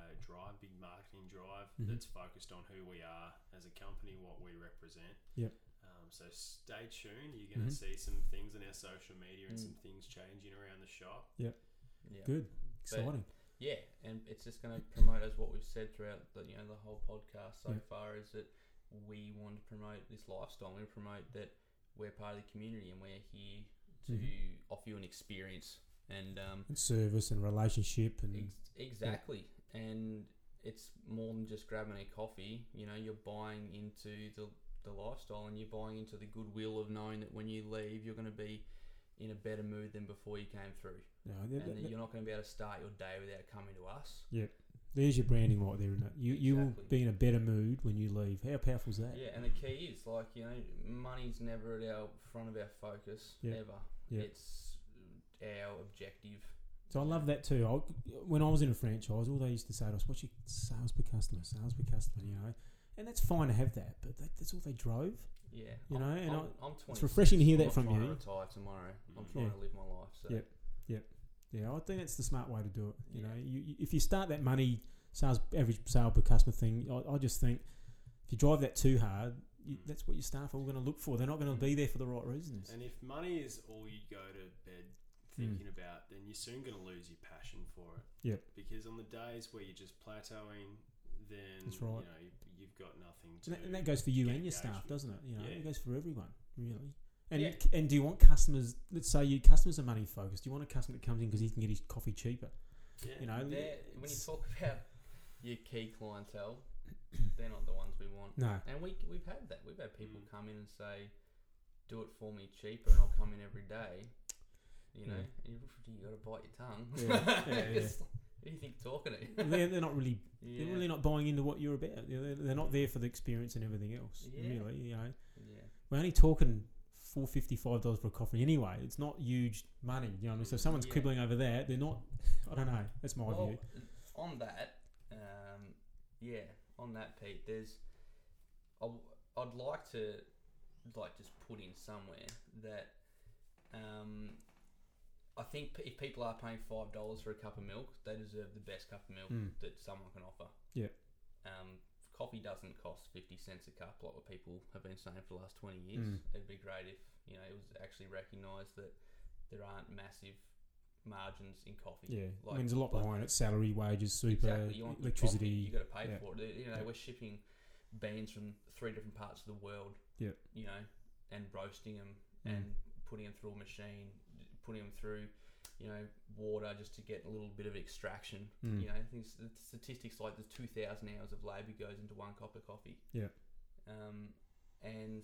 big marketing drive that's focused on who we are as a company, what we represent. Yep. So stay tuned. You're going to see some things in our social media and some things changing around the shop. Yep. Good. Exciting. Yeah, and it's just going to promote, as what we've said throughout the whole podcast so far, is that we want to promote this lifestyle. We want to promote that we're part of the community and we're here to offer you an experience and service and relationship and exactly. And it's more than just grabbing a coffee. You know, you're buying into the lifestyle, and you're buying into the goodwill of knowing that when you leave, you're going to be in a better mood than before you came through. You're not going to be able to start your day without coming to us. Yep. There's your branding right there, isn't it? You will be in a better mood when you leave. How powerful is that? Yeah, and the key is, like, you know, money's never at our front of our focus, ever. Yep. It's our objective. So I love that too. When I was in a franchise, all they used to say to us, what's your sales per customer, you know? And that's fine to have that, but that's all they drove. Yeah. You know, and I'm 26. It's refreshing to hear that from you. I'm trying to retire tomorrow. I'm trying to live my life. So. Yep. Yeah, I think that's the smart way to do it. You know, if you start that average sale per customer thing, I just think if you drive that too hard, that's what your staff are all going to look for. They're not going to be there for the right reasons. And if money is all you go to bed thinking about, then you're soon going to lose your passion for it. Yep. Because on the days where you're just plateauing, then that's right. You know, you've got nothing to. And that goes for you and your staff, doesn't it? You know, it goes for everyone, really. And Yeah. And do you want customers? Let's say your customers are money focused. Do you want a customer that comes in because he can get his coffee cheaper? Yeah. You know, when you talk about your key clientele, they're not the ones we want. No. And we've had that. We've had people come in and say, "Do it for me cheaper, and I'll come in every day." You know, and you got to bite your tongue. Who do you think talking to? They're not really. They're really not buying into what you're about. You know, they're not there for the experience and everything else. Really, you know. Yeah. We're only talking $4.55 for a coffee anyway. It's not huge money. You know what I mean? So if someone's quibbling over that, they're not. I don't know. That's my view. On that, on that, Pete, I'd like to just put in somewhere that I think if people are paying $5 for a cup of milk, they deserve the best cup of milk that someone can offer. Yeah. Coffee doesn't cost 50 cents a cup like what people have been saying for the last 20 years. It'd be great if it was actually recognised that there aren't massive margins in coffee. Yeah, I mean, there's a lot behind it: salary, wages, super, electricity. You got to pay for it. You know, we're shipping beans from 3 different parts of the world. Yeah. You know, and roasting them and putting them through a machine, putting them through water just to get a little bit of extraction. Mm. I think statistics like there's 2,000 hours of labour goes into one cup of coffee. Yeah. And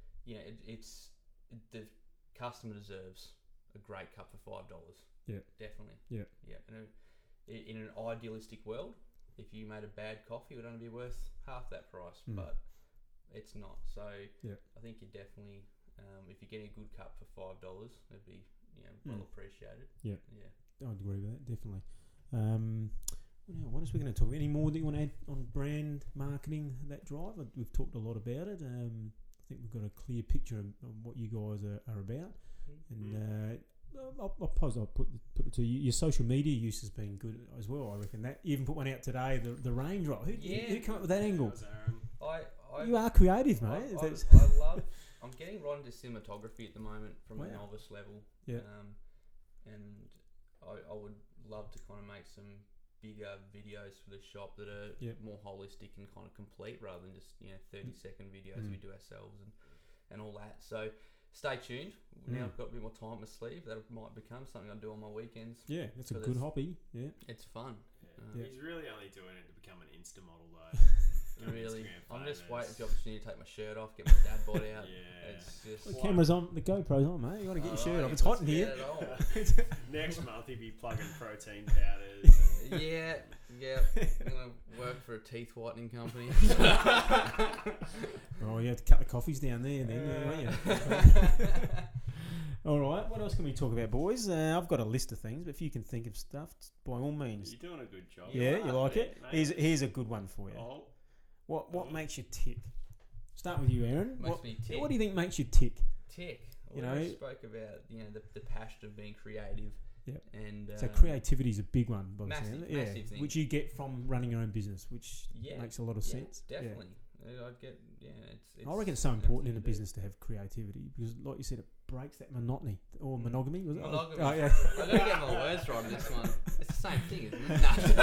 the customer deserves a great cup for $5. Yeah. Definitely. Yeah. Yeah. And in an idealistic world, if you made a bad coffee, it would only be worth half that price, but it's not. So I think you definitely, if you're getting a good cup for $5, it'd be well appreciated. Yeah. Yeah. I'd agree with that, definitely. What else are we going to talk about? Any more that you want to add on brand marketing, that drive? We've talked a lot about it. I think we've got a clear picture of what you guys are about. And I'll put it to you. Your social media use has been good as well, I reckon. That you even put one out today, the range rover. Who came up with that angle? You are creative, mate. I'm getting right into cinematography at the moment from a novice level. Yeah. And I would love to kind of make some bigger videos for the shop that are more holistic and kind of complete rather than just 30-second videos we do ourselves and all that. So stay tuned. Now I've got a bit more time to sleeve. That might become something I do on my weekends. Yeah, that's a good hobby. Yeah, it's fun. He's really only doing it to become an Insta model though. Really, I'm just waiting for the opportunity to take my shirt off, get my dad bod out. It's just the camera's on, the GoPro's on, mate. You got to get your shirt off. It's hot in here. Next month he'll be plugging protein powders. Yeah. I'm gonna work for a teeth whitening company. Oh, you have to cut the coffees down there, then, won't you? All right, what else can we talk about, boys? I've got a list of things, but if you can think of stuff, by all means. You're doing a good job. Yeah, you like it? Here's a good one for you. Oh. What makes you tick? Start with you, Aaron. Makes me tick. What do you think makes you tick? Tick. We spoke about the passion of being creative. Yeah. And so creativity is a big one, by the sound of it. Massive thing. Which you get from running your own business, which makes a lot of sense. Definitely. I reckon it's so important in a business to have creativity because, like you said, it breaks that monotony or monogamy. Was it? Monogamy. Oh, yeah. I gotta get my words right on this one. It's the same thing, isn't it?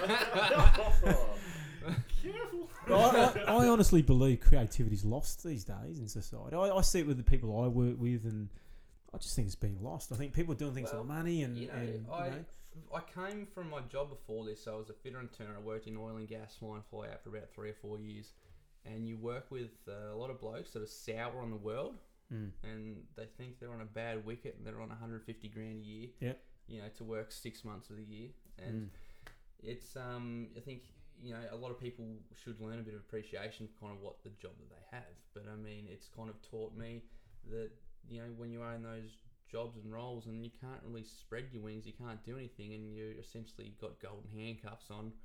Careful. I honestly believe creativity's lost these days in society. I see it with the people I work with, and I just think it's being lost. I think people are doing things for money, and I came from my job before this. So I was a fitter and turner. I worked in oil and gas line fly out for about 3 or 4 years. And you work with a lot of blokes that are sour on the world, and they think they're on a bad wicket and they're on 150 grand a year. Yeah. To work 6 months of the year, and it's I think a lot of people should learn a bit of appreciation for kind of what the job that they have. But I mean, it's kind of taught me that when you are in those jobs and roles and you can't really spread your wings, you can't do anything, and you essentially got golden handcuffs on.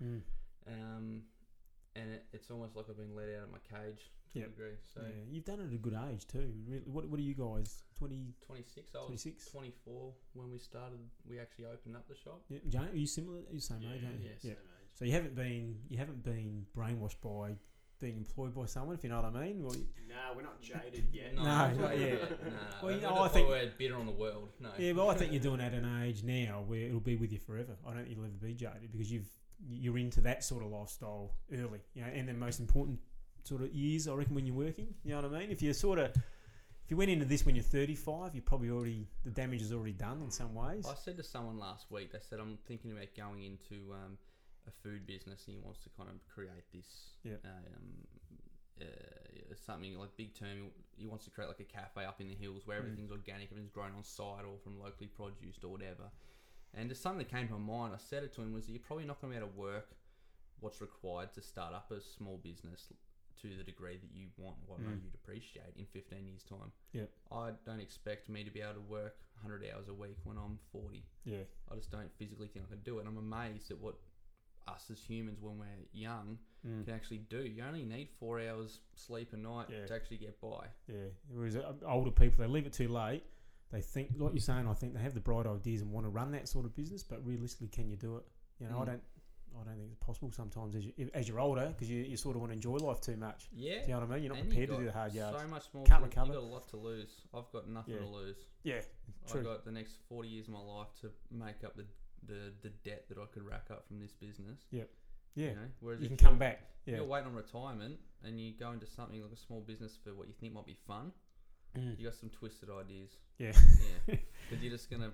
And it's almost like I've been let out of my cage to a degree. So you've done it at a good age too. Really, what are you guys? 26. I was 24 when we started. We actually opened up the shop. Yeah, Jane, are you similar? Are you same age? Yeah, same age. So you haven't been brainwashed by being employed by someone, if you know what I mean. Well, no, we're not jaded yet. No. Well, I think we're bitter on the world. No. Yeah, well, I think you're doing it at an age now where it'll be with you forever. I don't think you'll ever be jaded because you're into that sort of lifestyle early, and the most important sort of years, I reckon, when you're working. You know what I mean? If you went into this when you're 35, you're probably the damage is already done in some ways. I said to someone last week, they said, I'm thinking about going into a food business, and he wants to kind of create this something like big term. He wants to create like a cafe up in the hills where everything's organic, everything's grown on site or from locally produced or whatever. And just something that came to my mind, I said it to him, was that you're probably not going to be able to work what's required to start up a small business to the degree that you want, what you'd appreciate in 15 years' time. Yeah. I don't expect me to be able to work 100 hours a week when I'm 40. Yeah. I just don't physically think I can do it. I'm amazed at what us as humans, when we're young, can actually do. You only need 4 hours sleep a night to actually get by. Yeah. Whereas older people, they leave it too late. They think, like you're saying, I think they have the bright ideas and want to run that sort of business, but realistically, can you do it? I don't think it's possible sometimes as you're older, because you sort of want to enjoy life too much. Yeah. Do you know what I mean? You're not prepared to do the hard yards. So much more. Can't recover. You've got a lot to lose. I've got nothing to lose. Yeah, true. I've got the next 40 years of my life to make up the debt that I could rack up from this business. Yep. Yeah. Whereas you can come back. Yeah. You're waiting on retirement and you go into something like a small business for what you think might be fun. You got some twisted ideas. Yeah. Yeah. Because you're just going to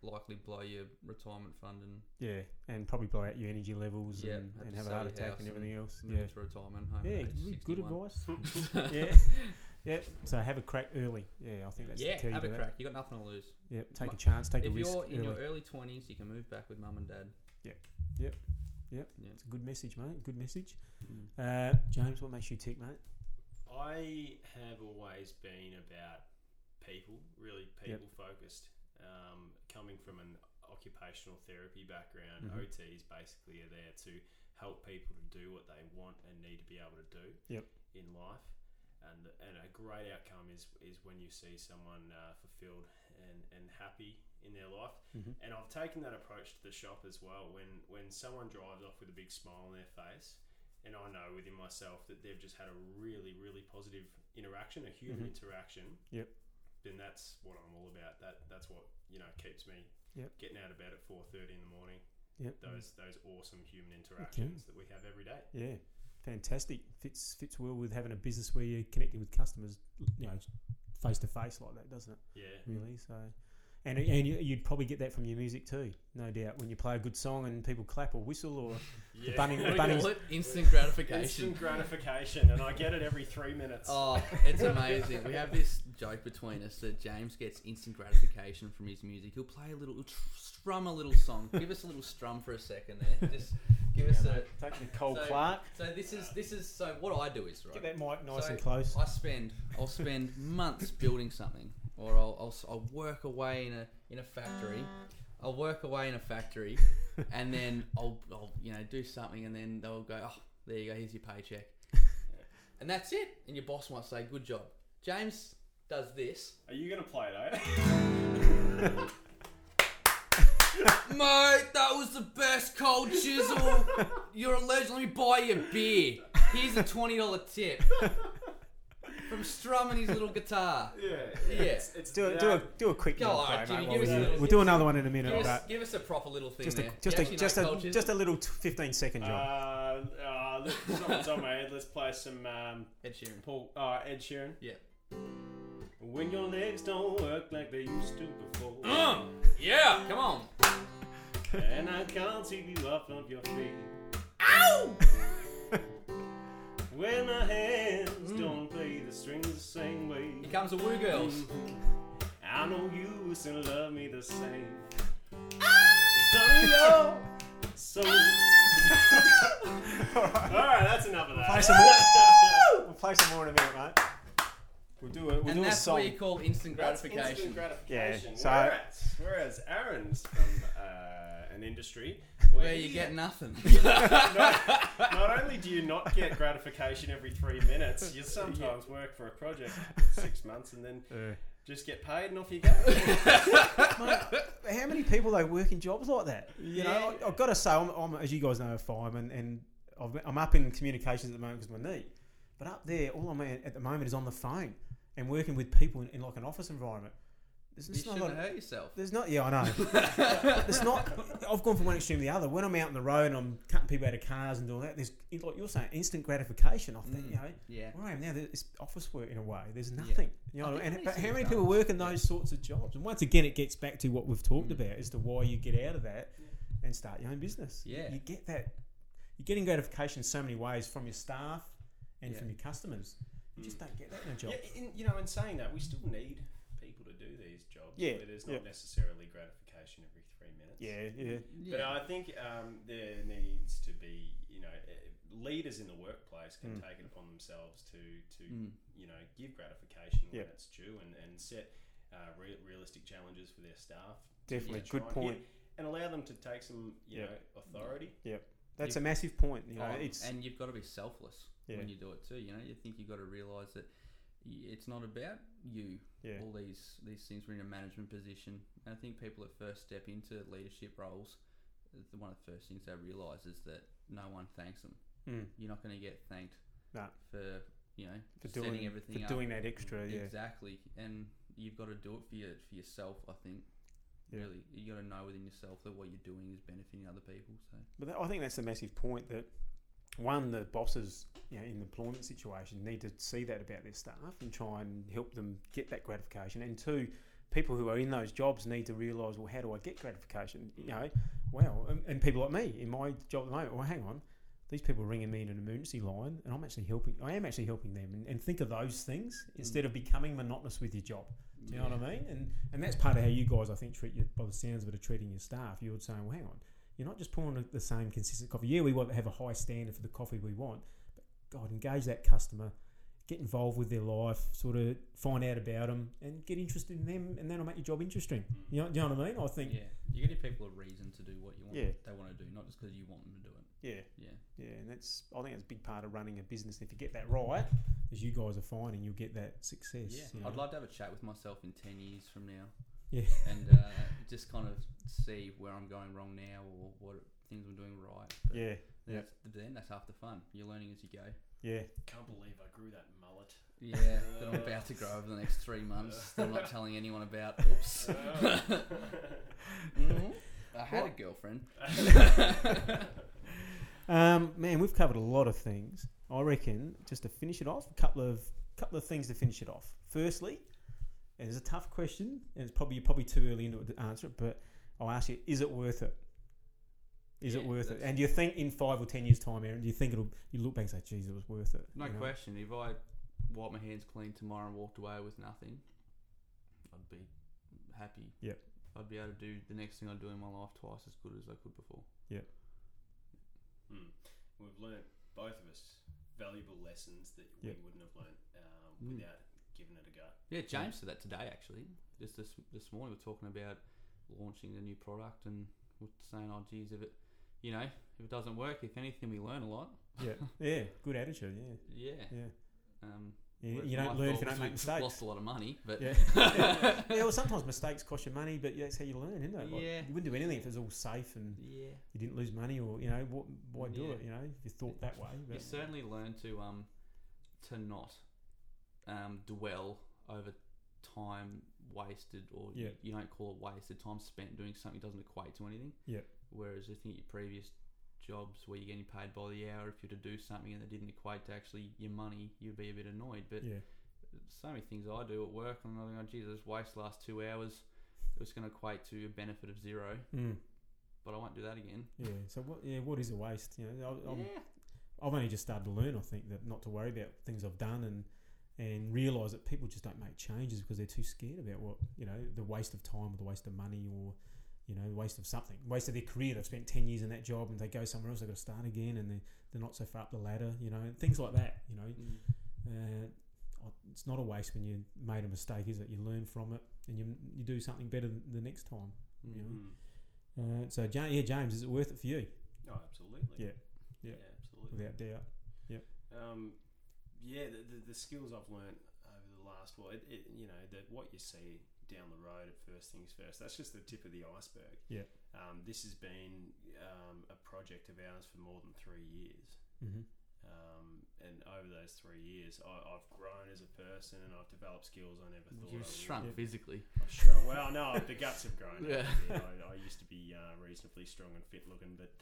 likely blow your retirement fund and probably blow out your energy levels and have a heart attack and everything else. Move to retirement home. Yeah, good advice. Yeah. So have a crack early. Yeah, I think that's the key. Have a crack. You got nothing to lose. Yeah, take a chance, take a risk. If you're in your early 20s, you can move back with mum and dad. Yep. It's a good message, mate. Good message. James, what makes you tick, mate? I have always been about people, really people focused. Coming from an occupational therapy background, OTs basically are there to help people to do what they want and need to be able to do in life. And a great outcome is when you see someone fulfilled and happy in their life. And I've taken that approach to the shop as well. When someone drives off with a big smile on their face, and I know within myself that they've just had a really, really positive interaction, a human interaction. Then that's what I'm all about. That's what keeps me getting out of bed at 4:30 in the morning. Those awesome human interactions that we have every day. Yeah, fantastic. Fits well with having a business where you're connecting with customers, face to face like that, doesn't it? Yeah, really. So, and you'd probably get that from your music too, no doubt. When you play a good song and people clap or whistle, or the Bunnings, instant gratification. Instant gratification, and I get it every 3 minutes. Oh, it's amazing. We have this joke between us that James gets instant gratification from his music. He'll play a little, strum a little song. Give us a little strum for a second there. Just give us a take the Cole Clark. So this is so what I do is right. Get that mic nice and close. I'll spend months building something, or I'll work away in a factory. I'll work away in a factory, and then I'll do something, and then they'll go, oh, there you go, here's your paycheck, and that's it. And your boss might say, good job. James does this. Are you going to play it, Mate, that was the best cold chisel. You're a legend. Let me buy you a beer. Here's a $20 tip. From strumming his little guitar. Yeah. Do a quick little play, Jimmy, mate. We'll do another one in a minute. Give us a proper little thing just a little 15-second job. Something's on my head. Let's play some Ed Sheeran. Ed Sheeran. Yeah. When your legs don't work like they used to before. Yeah, come on. And I can't sweep you up on your feet. Ow! When my hands don't play the strings the same way. Here comes the Woo Girls. I know you still love me the same. Ah! So Alright, that's enough of that. We'll play some more in a minute, mate. We'll do a song. That's what you call instant gratification. Instant gratification. Yeah. So whereas Aaron's from an industry where you get nothing. Not only do you not get gratification every 3 minutes, you sometimes work for a project for 6 months and then just get paid and off you go. Mate, how many people they work in jobs like that? I've got to say, I'm as you guys know, a fireman, and I'm up in communications at the moment because of my knee. But up there, all I'm at the moment is on the phone and working with people in like an office environment. You shouldn't hurt yourself. There's not. Yeah, I know. There's not. I've gone from one extreme to the other. When I'm out on the road and I'm cutting people out of cars and doing that, there's, like you're saying, instant gratification off that. Where I am now, there's office work in a way. There's nothing. But how many people work in those sorts of jobs? And once again, it gets back to what we've talked about as to why you get out of that and start your own business. Yeah, you get that. You're getting gratification in so many ways from your staff and from your customers. You just don't get that in a job. Yeah, in saying that, we still need people to do these jobs. Yeah, where there's not necessarily gratification every 3 minutes. Yeah. But I think there needs to be, leaders in the workplace can take it upon themselves to give gratification when it's due and set realistic challenges for their staff. Definitely, good point. And allow them to take some, authority. Yep. That's a massive point. And you've got to be selfless when you do it too. You think you've got to realise that it's not about you. Yeah. All these things. We're in a management position, and I think people that first step into leadership roles, one of the first things they realise is that no one thanks them. You're not going to get thanked for setting everything up. For doing that extra. Exactly, and you've got to do it for yourself. I think. Really, you got to know within yourself that what you're doing is benefiting other people. So, but I think that's the massive point that one, the bosses, in the employment situation need to see that about their staff and try and help them get that gratification. And two, people who are in those jobs need to realise, well, how do I get gratification? You know, wow. And people like me in my job at the moment, well, hang on, these people are ringing me in an emergency line, and I am actually helping them. And think of those things instead of becoming monotonous with your job. Do you know what I mean? And that's part of how you guys, I think, treat you, by the sounds of it, are treating your staff. You're saying, well, hang on, you're not just pouring the same consistent coffee. Yeah, we want to have a high standard for the coffee we want, but God, engage that customer, get involved with their life, sort of find out about them, and get interested in them, and that'll make your job interesting. You know what I mean? I think. Yeah, you got to give people a reason to do what you want. They want to do, not just because you want them to do it. Yeah, and I think that's a big part of running a business. If you get that right, as you guys are finding, you'll get that success. Yeah, you know? I'd love to have a chat with myself in 10 years from now. Yeah, and just kind of see where I'm going wrong now or what things I'm doing right. But then that's half the fun. You're learning as you go. Yeah. Can't believe I grew that mullet. Yeah, that I'm about to grow over the next 3 months. That I'm not telling anyone about. Oops. I had a girlfriend. Man, we've covered a lot of things. I reckon, just to finish it off, a couple of things to finish it off. Firstly, and it's a tough question, and you're probably too early into it to answer it, but I'll ask you: is it worth it? Is it worth it? And do you think in 5 or 10 years' time, Aaron, do you think you look back and say, "Geez, it was worth it"? No question. If I wiped my hands clean tomorrow and walked away with nothing, I'd be happy. Yep. I'd be able to do the next thing I do in my life twice as good as I could before. Yep. We've learnt, both of us, valuable lessons that we wouldn't have learnt without giving it a go. Yeah, James said that today actually. Just this morning we were talking about launching a new product and we're saying, oh geez, if it doesn't work, if anything, we learn a lot. Yeah, good attitude. Yeah. You don't learn if you don't make mistakes. Lost a lot of money, but well, sometimes mistakes cost you money, but that's how you learn, isn't it? Like, you wouldn't do anything if it was all safe and you didn't lose money, or why do it? If you thought that way. But you certainly learn to not dwell over time wasted, or you don't call it wasted time spent doing something that doesn't equate to anything. Whereas I think your previous jobs where you're getting paid by the hour, if you're to do something and it didn't equate to actually your money, you'd be a bit annoyed. But so many things I do at work, and I'm like, geez, I just waste the last 2 hours. It was going to equate to a benefit of zero, but I won't do that again. So what is a waste? I've only just started to learn, I think, that not to worry about things I've done and realise that people just don't make changes because they're too scared about what, the waste of time or the waste of money, or the waste of something, waste of their career. They've spent 10 years in that job and they go somewhere else, they've got to start again, and they're not so far up the ladder, things like that, It's not a waste when you made a mistake, is it? You learn from it and you do something better the next time, So, James, is it worth it for you? Oh, absolutely. Yeah, absolutely. Without doubt. The skills I've learnt over the last that what you see down the road at First Things First, that's just the tip of the iceberg. This has been a project of ours for more than 3 years. And over those 3 years, I've grown as a person and I've developed skills I never thought I would. You've shrunk physically. I've shrunk. Well, no, the guts have grown. I used to be reasonably strong and fit looking, but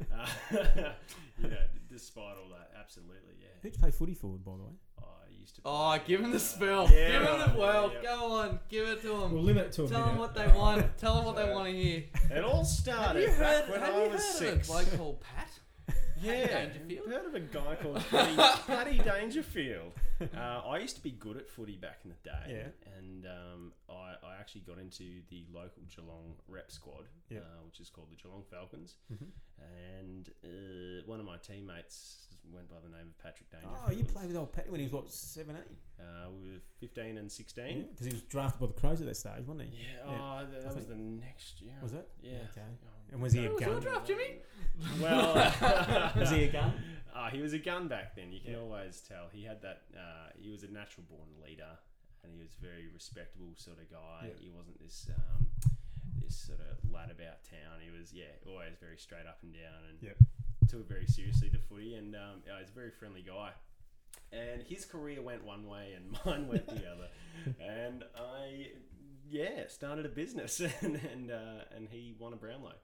despite all that, absolutely, Who'd you play footy for, by the way? I used to. Give him the spell. Give him the world. Go on, give it to him. We'll limit it to a Tell minute. them what they want. Tell them what they want to hear. It all started back when I was 6. Have you heard of a bloke called Pat? Yeah, Dangerfield? heard of a guy called Paddy Dangerfield. I used to be good at footy back in the day, and I actually got into the local Geelong rep squad, which is called the Geelong Falcons, and one of my teammates went by the name of Patrick Dangerfield. Oh, you played with old Pat when he was, 17? We were 15 and 16. Because he was drafted by the Crows at that stage, wasn't he? That was the next year. Was it? Yeah. Okay. And was he a gun? Was your draft, Jimmy? Well, was he a gun? He was a gun back then. You can always tell. He had that. He was a natural born leader, and he was a very respectable sort of guy. He wasn't this sort of lad about town. He was always very straight up and down, and took it very seriously, the footy. And he's a very friendly guy. And his career went one way, and mine went the other. And I started a business, and he won a Brownlow.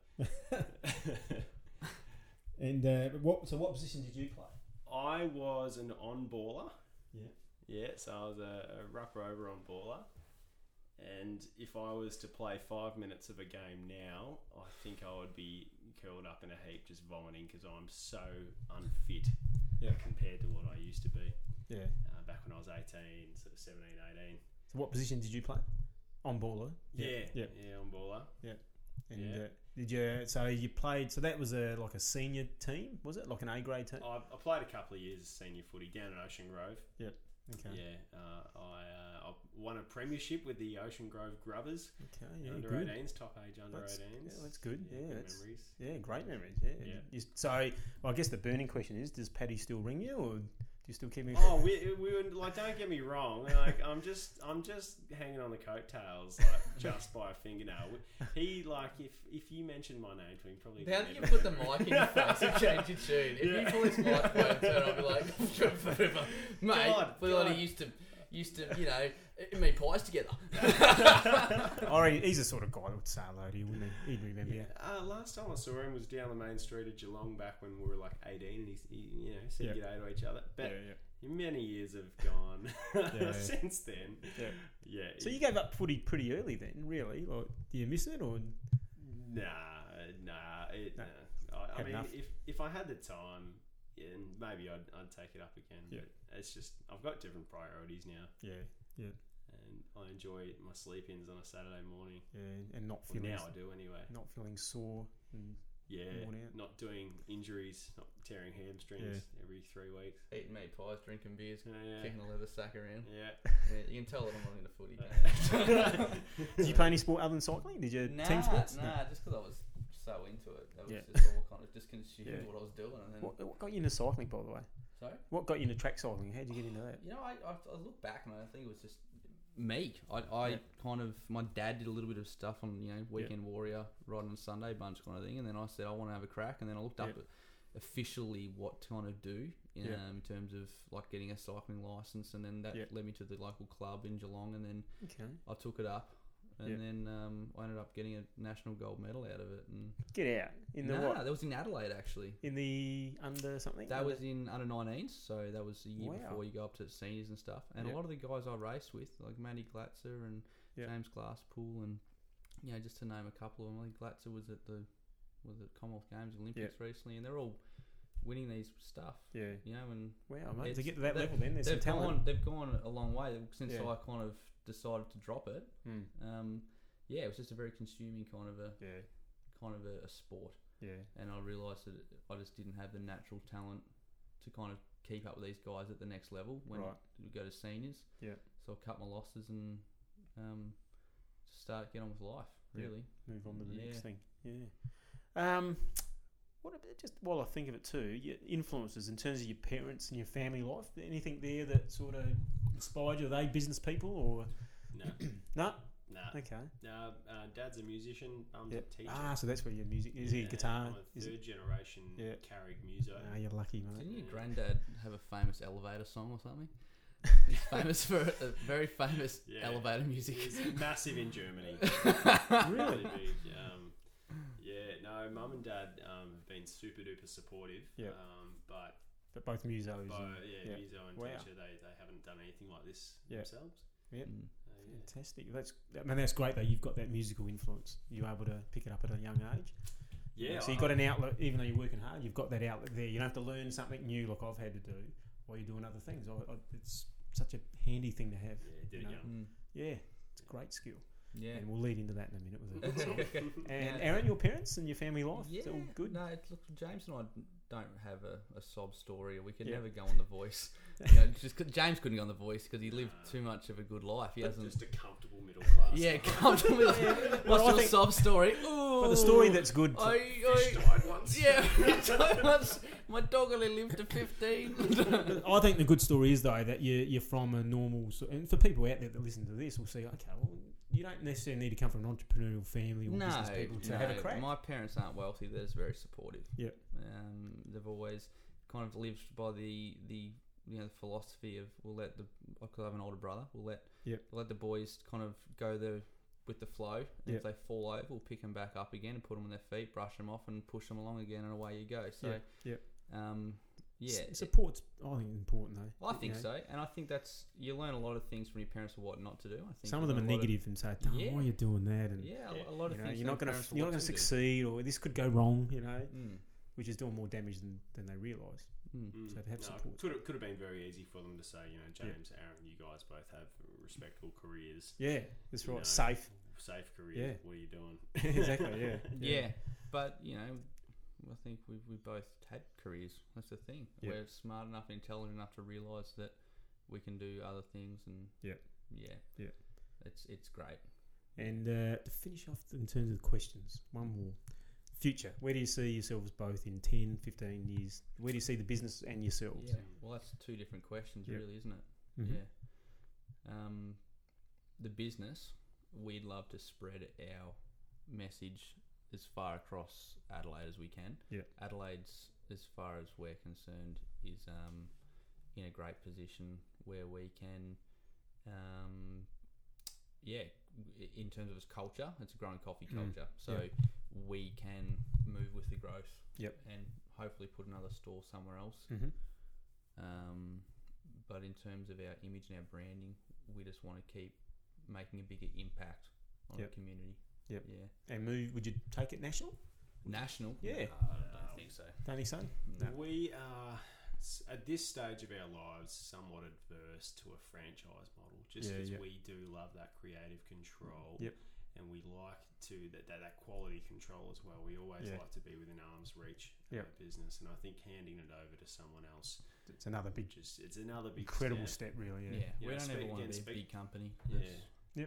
And what position did you play? I was an on-baller. Yeah. So I was a ruck rover on baller, And if I was to play 5 minutes of a game now, I think I would be curled up in a heap just vomiting because I'm so unfit compared to what I used to be. Yeah. Back when I was 18, sort of 17, 18. So what position did you play? On baller. Yeah, on baller. Yeah. And did you? So you played. So that was like a senior team, was it? Like an A grade team? I played a couple of years of senior footy down at Ocean Grove. Yep. Okay. Yeah. I won a premiership with the Ocean Grove Grubbers. Okay. Yeah. Under Good. 18s, top age under 18s. Yeah, that's good. Yeah. Good memories. Yeah, great memories. Yeah. So, I guess the burning question is: does Paddy still ring you, or do you still keep me? Oh, we were like, don't get me wrong. Like, I'm just hanging on the coattails, like just by a fingernail. He if you mention my name to him, probably. How do you put the mic in your face and change your tune? If you pull this mic away and turn, I'll be like, forever, mate. God. He used to, eat pies together. He's the sort of guy that would say hello to you, wouldn't he? He'd remember you. Last time I saw him was down the main street of Geelong back when we were like 18, and he said g'day to each other. But many years have gone since then. Yeah. So you gave up footy pretty early then, really? Like, do you miss it or? Nah. I mean, if I had the time, and maybe I'd take it up again. Yeah. But it's just I've got different priorities now. Yeah. And I enjoy my sleep-ins on a Saturday morning. Yeah, and not feeling. Now I do anyway. Not feeling sore. And not doing injuries, not tearing hamstrings every 3 weeks. Eating meat pies, drinking beers, kicking a leather sack around. Yeah. You can tell that I'm not into footy. Did you play any sport other than cycling? Did you team sports? Nah, just because I was so into it. That was just all kind of just consumed what I was doing. And then what got you into cycling, by the way? Sorry? What got you into track cycling? How did you get into that? I look back and I think it was just me. I kind of, my dad did a little bit of stuff on, Weekend Warrior, riding on Sunday bunch kind of thing, and then I said I want to have a crack, and then I looked up at officially what to kind of do in terms of like getting a cycling license, and then that led me to the local club in Geelong, and then I took it up. And then I ended up getting a national gold medal out of it. And get out in the what? That was in Adelaide actually. In the under something. That was in under 19s, so that was a year before you go up to seniors and stuff. And a lot of the guys I raced with, like Matty Glatzer and James Glasspool, and just to name a couple of them. I think Glatzer was at Commonwealth Games, Olympics recently, and they're all winning these stuff. Yeah. And wow, mate, to get to that level, then there's some talent. They've gone a long way since I kind of decided to drop it. It was just a very consuming kind of a sport. Yeah. And I realised that I just didn't have the natural talent to kind of keep up with these guys at the next level when we go to seniors. Yeah. So I cut my losses and just get on with life. Really. Move on to the next thing. Yeah. What about, just while I think of it too, your influences in terms of your parents and your family life? Anything there that sort of inspired you? Are they business people or? No. No. Okay. No, Dad's a musician. Mum's a teacher. So that's where your music is. He guitar? I'm a third generation Carrick muso. You're lucky, mate. Didn't your granddad have a famous elevator song or something? He's famous for a very famous elevator music. He's massive in Germany. Really big. No, Mum and Dad have been super duper supportive. Yeah. But both musos. Muso and teacher, they haven't done anything like this themselves. Yeah. Fantastic. That's great though. You've got that musical influence. You're able to pick it up at a young age. Yeah. So you've got an outlet, even though you're working hard. You've got that outlet there. You don't have to learn something new like I've had to do while you're doing other things. It's such a handy thing to have. Yeah, it's a great skill. Yeah, and we'll lead into that in a minute with a good song. And Aaron, your parents and your family life, is it all good? No, look, James and I don't have a sob story, or we could never go on The Voice. Just James couldn't go on The Voice because he lived too much of a good life. He hasn't just a comfortable middle class. Yeah, comfortable middle class. What's your sob story? But the story that's good. Fish died once. Yeah, died once. My dog only lived to 15. I think the good story is though that you're from a normal, and for people out there that listen to this will see, okay, well, you don't necessarily need to come from an entrepreneurial family or business people to have a crack. My parents aren't wealthy. They're just very supportive. Yep. They've always kind of lived by the philosophy of because I have an older brother, we'll let the boys kind of go with the flow. And if they fall over, we'll pick them back up again and put them on their feet, brush them off, and push them along again, and away you go. So, Support's, I think, important though. I think so, and I think that's you learn a lot of things from your parents of what not to do. I think some of them are negative and say, "Why are you doing that?" And a lot of things. You're not going to succeed, or this could go wrong. Which is doing more damage than they realise. So to have support could have been very easy for them to say, James, Aaron, you guys both have respectable careers. Yeah, that's right. Safe career. Yeah. What are you doing? Exactly. Yeah, but I think we both had careers. That's the thing. Yep. We're smart enough and intelligent enough to realise that we can do other things, and it's great. And to finish off in terms of the questions, one more. Future. Where do you see yourselves both in 10, 15 years? Where do you see the business and yourselves? Yeah, well, that's two different questions, really, isn't it? Mm-hmm. Yeah. The business, we'd love to spread our message as far across Adelaide as we can. Yeah. Adelaide's, as far as we're concerned, is in a great position where we can, in terms of its culture, it's a growing coffee culture. So we can move with the growth. Yep. And hopefully put another store somewhere else. Mm-hmm. But in terms of our image and our branding, we just want to keep making a bigger impact on the community. Yep. Yeah. And would you take it national? National? Yeah. I don't think so. Don't think so? No. We are, at this stage of our lives, somewhat adverse to a franchise model, just because we do love that creative control. Yep. And we like to that quality control as well. We always like to be within arm's reach of our business, and I think handing it over to someone else, it's another big, incredible step, really. Yeah, we don't ever want to be a big company. Yep.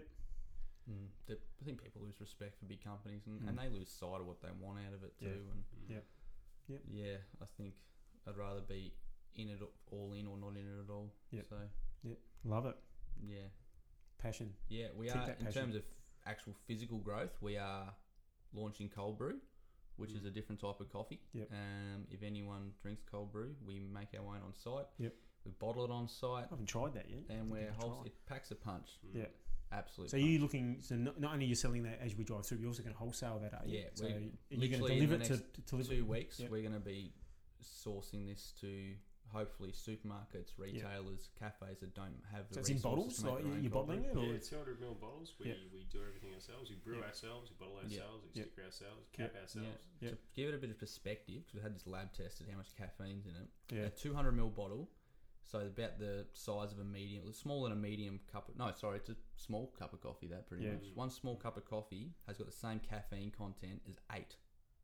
I think people lose respect for big companies, and they lose sight of what they want out of it too. And yeah, I think I'd rather be in it all in or not in it at all. So love it. Yeah, passion. Yeah, we are in terms of actual physical growth. We are launching cold brew, which is a different type of coffee. Yep. If anyone drinks cold brew, we make our own on site. Yep. We bottle it on site. I haven't tried that yet. And it packs a punch. Yeah. Absolutely. So you're looking, so not only are you selling that as we drive through, you're also going to wholesale that, are you? Yeah. So you're going to deliver it to 2 weeks. We're going to be sourcing this to hopefully supermarkets, retailers, cafes that don't have the resources. So it's in bottles, like you're bottling it? Yeah, 200ml bottles. We do everything ourselves. We brew ourselves, we bottle ourselves, we sticker ourselves, cap ourselves. To give it a bit of perspective, because we had this lab tested how much caffeine's in it. Yeah. A 200ml bottle, so about the size of a medium, smaller than a medium cup. It's a small cup of coffee. That pretty much. One small cup of coffee has got the same caffeine content as 8.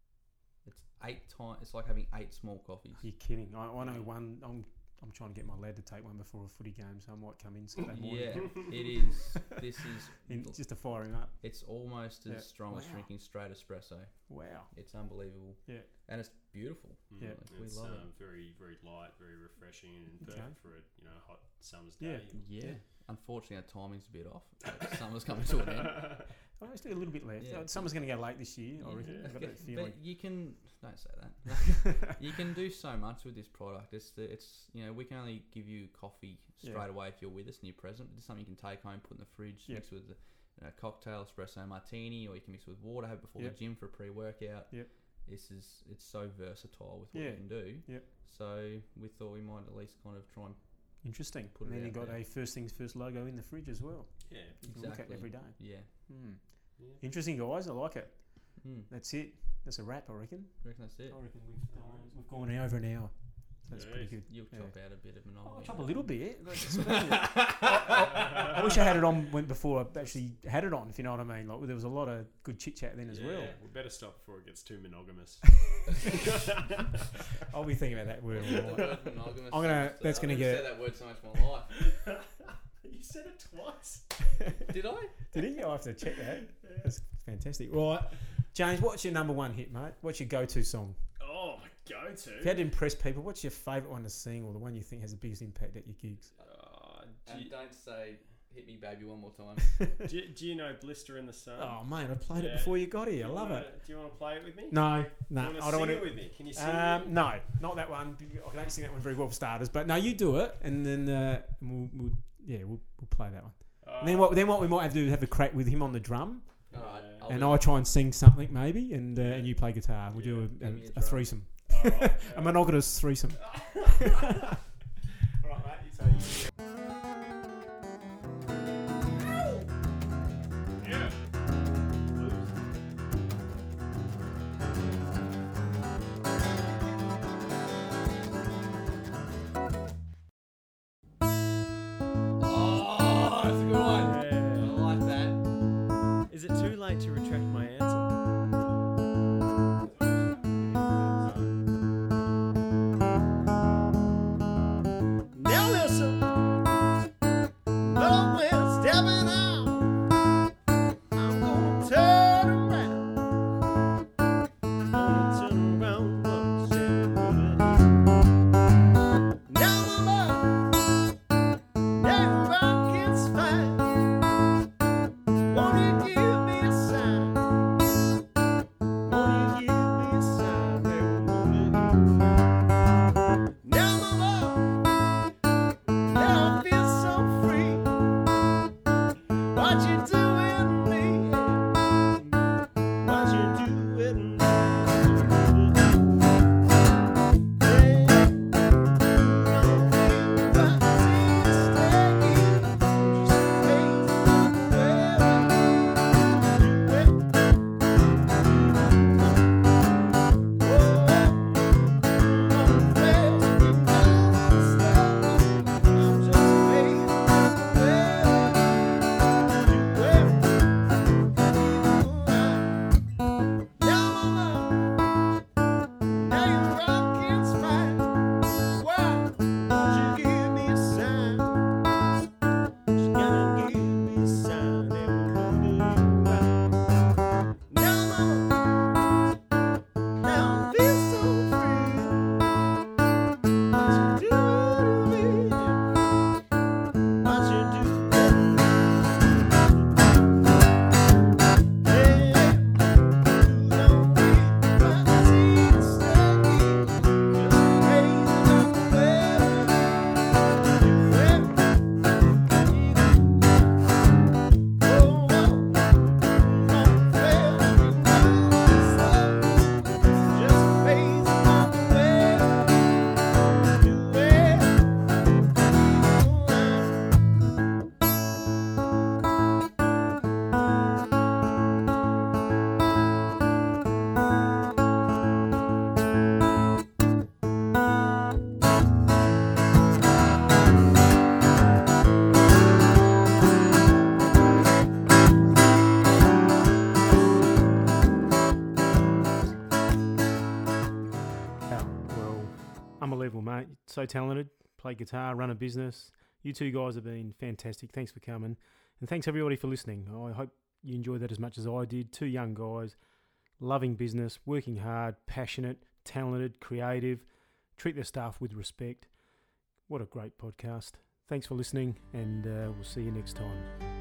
It's 8 times. It's like having 8 small coffees. You're kidding. I know one. I'm trying to get my lad to take one before a footy game, so I might come in Saturday morning. Yeah, it is. This is just to fire him up. It's almost as strong as drinking straight espresso. Wow, it's unbelievable. Yeah, and it's beautiful. Yeah, we love it. Very, very light, very refreshing, and perfect for a hot summer's day. Yeah. Unfortunately, our timing's a bit off. Summer's coming to an end. I've still a little bit left. Yeah. Summer's going to go late this year, I reckon. I've got that feeling. But you can... Don't say that. You can do so much with this product. We can only give you coffee straight away if you're with us and you're present. It's something you can take home, put in the fridge, mix with a cocktail, espresso martini, or you can mix with water, have it before the gym for a pre-workout. Yep. It's so versatile with what you can do. Yep. So we thought we might at least kind of try and... Interesting. And then you got a first things first logo in the fridge as well. Yeah, you can look at every day. Yeah. Interesting, guys. I like it. That's it. That's a wrap, I reckon. That's it. I reckon we've gone over an hour. So that's pretty good. You'll chop out a bit of monogamy. I'll chop a little bit. I wish I had it on before I actually had it on, if you know what I mean. Like, there was a lot of good chit chat then as well. We better stop before it gets too monogamous. I'll be thinking about that word. Monogamous. That's gonna get. I've said that word so much in my life. You said it twice. Did I? Did he? I'll have to check that. That's fantastic. Right, James, what's your number one hit, mate? What's your go-to song? Oh, my go-to? If you had to impress people, what's your favourite one to sing, or the one you think has the biggest impact at your gigs? And don't say "Hit Me, Baby" one more time. do you know "Blister in the Sun"? Oh, mate, I played it before you got here. I love it. Do you want to play it with me? No, I don't want to. With me? Can you sing it? No, not that one. I don't sing that one very well for starters. But no, you do it, and then we'll play that one. And then what we might have to do is have a crack with him on the drum. All right. And I'll try and sing something maybe, and you play guitar. We'll do a threesome. A monogamous threesome. All right, mate. You take. Yeah. Oh, that's a good one. I like that. Is it too late to retract my answer? Now listen, love is stepping out. I'm gonna turn around. Turn around once and now my love, that rock is fine. Won't you give me a sign? Won't you give me a sign? Now my love, now I feel so free. What you doing to me? What you doing to me? Unbelievable, mate. So talented. Play guitar, run a business. You two guys have been fantastic. Thanks for coming. And thanks everybody for listening. I hope you enjoyed that as much as I did. Two young guys, loving business, working hard, passionate, talented, creative, treat their staff with respect. What a great podcast. Thanks for listening, and we'll see you next time.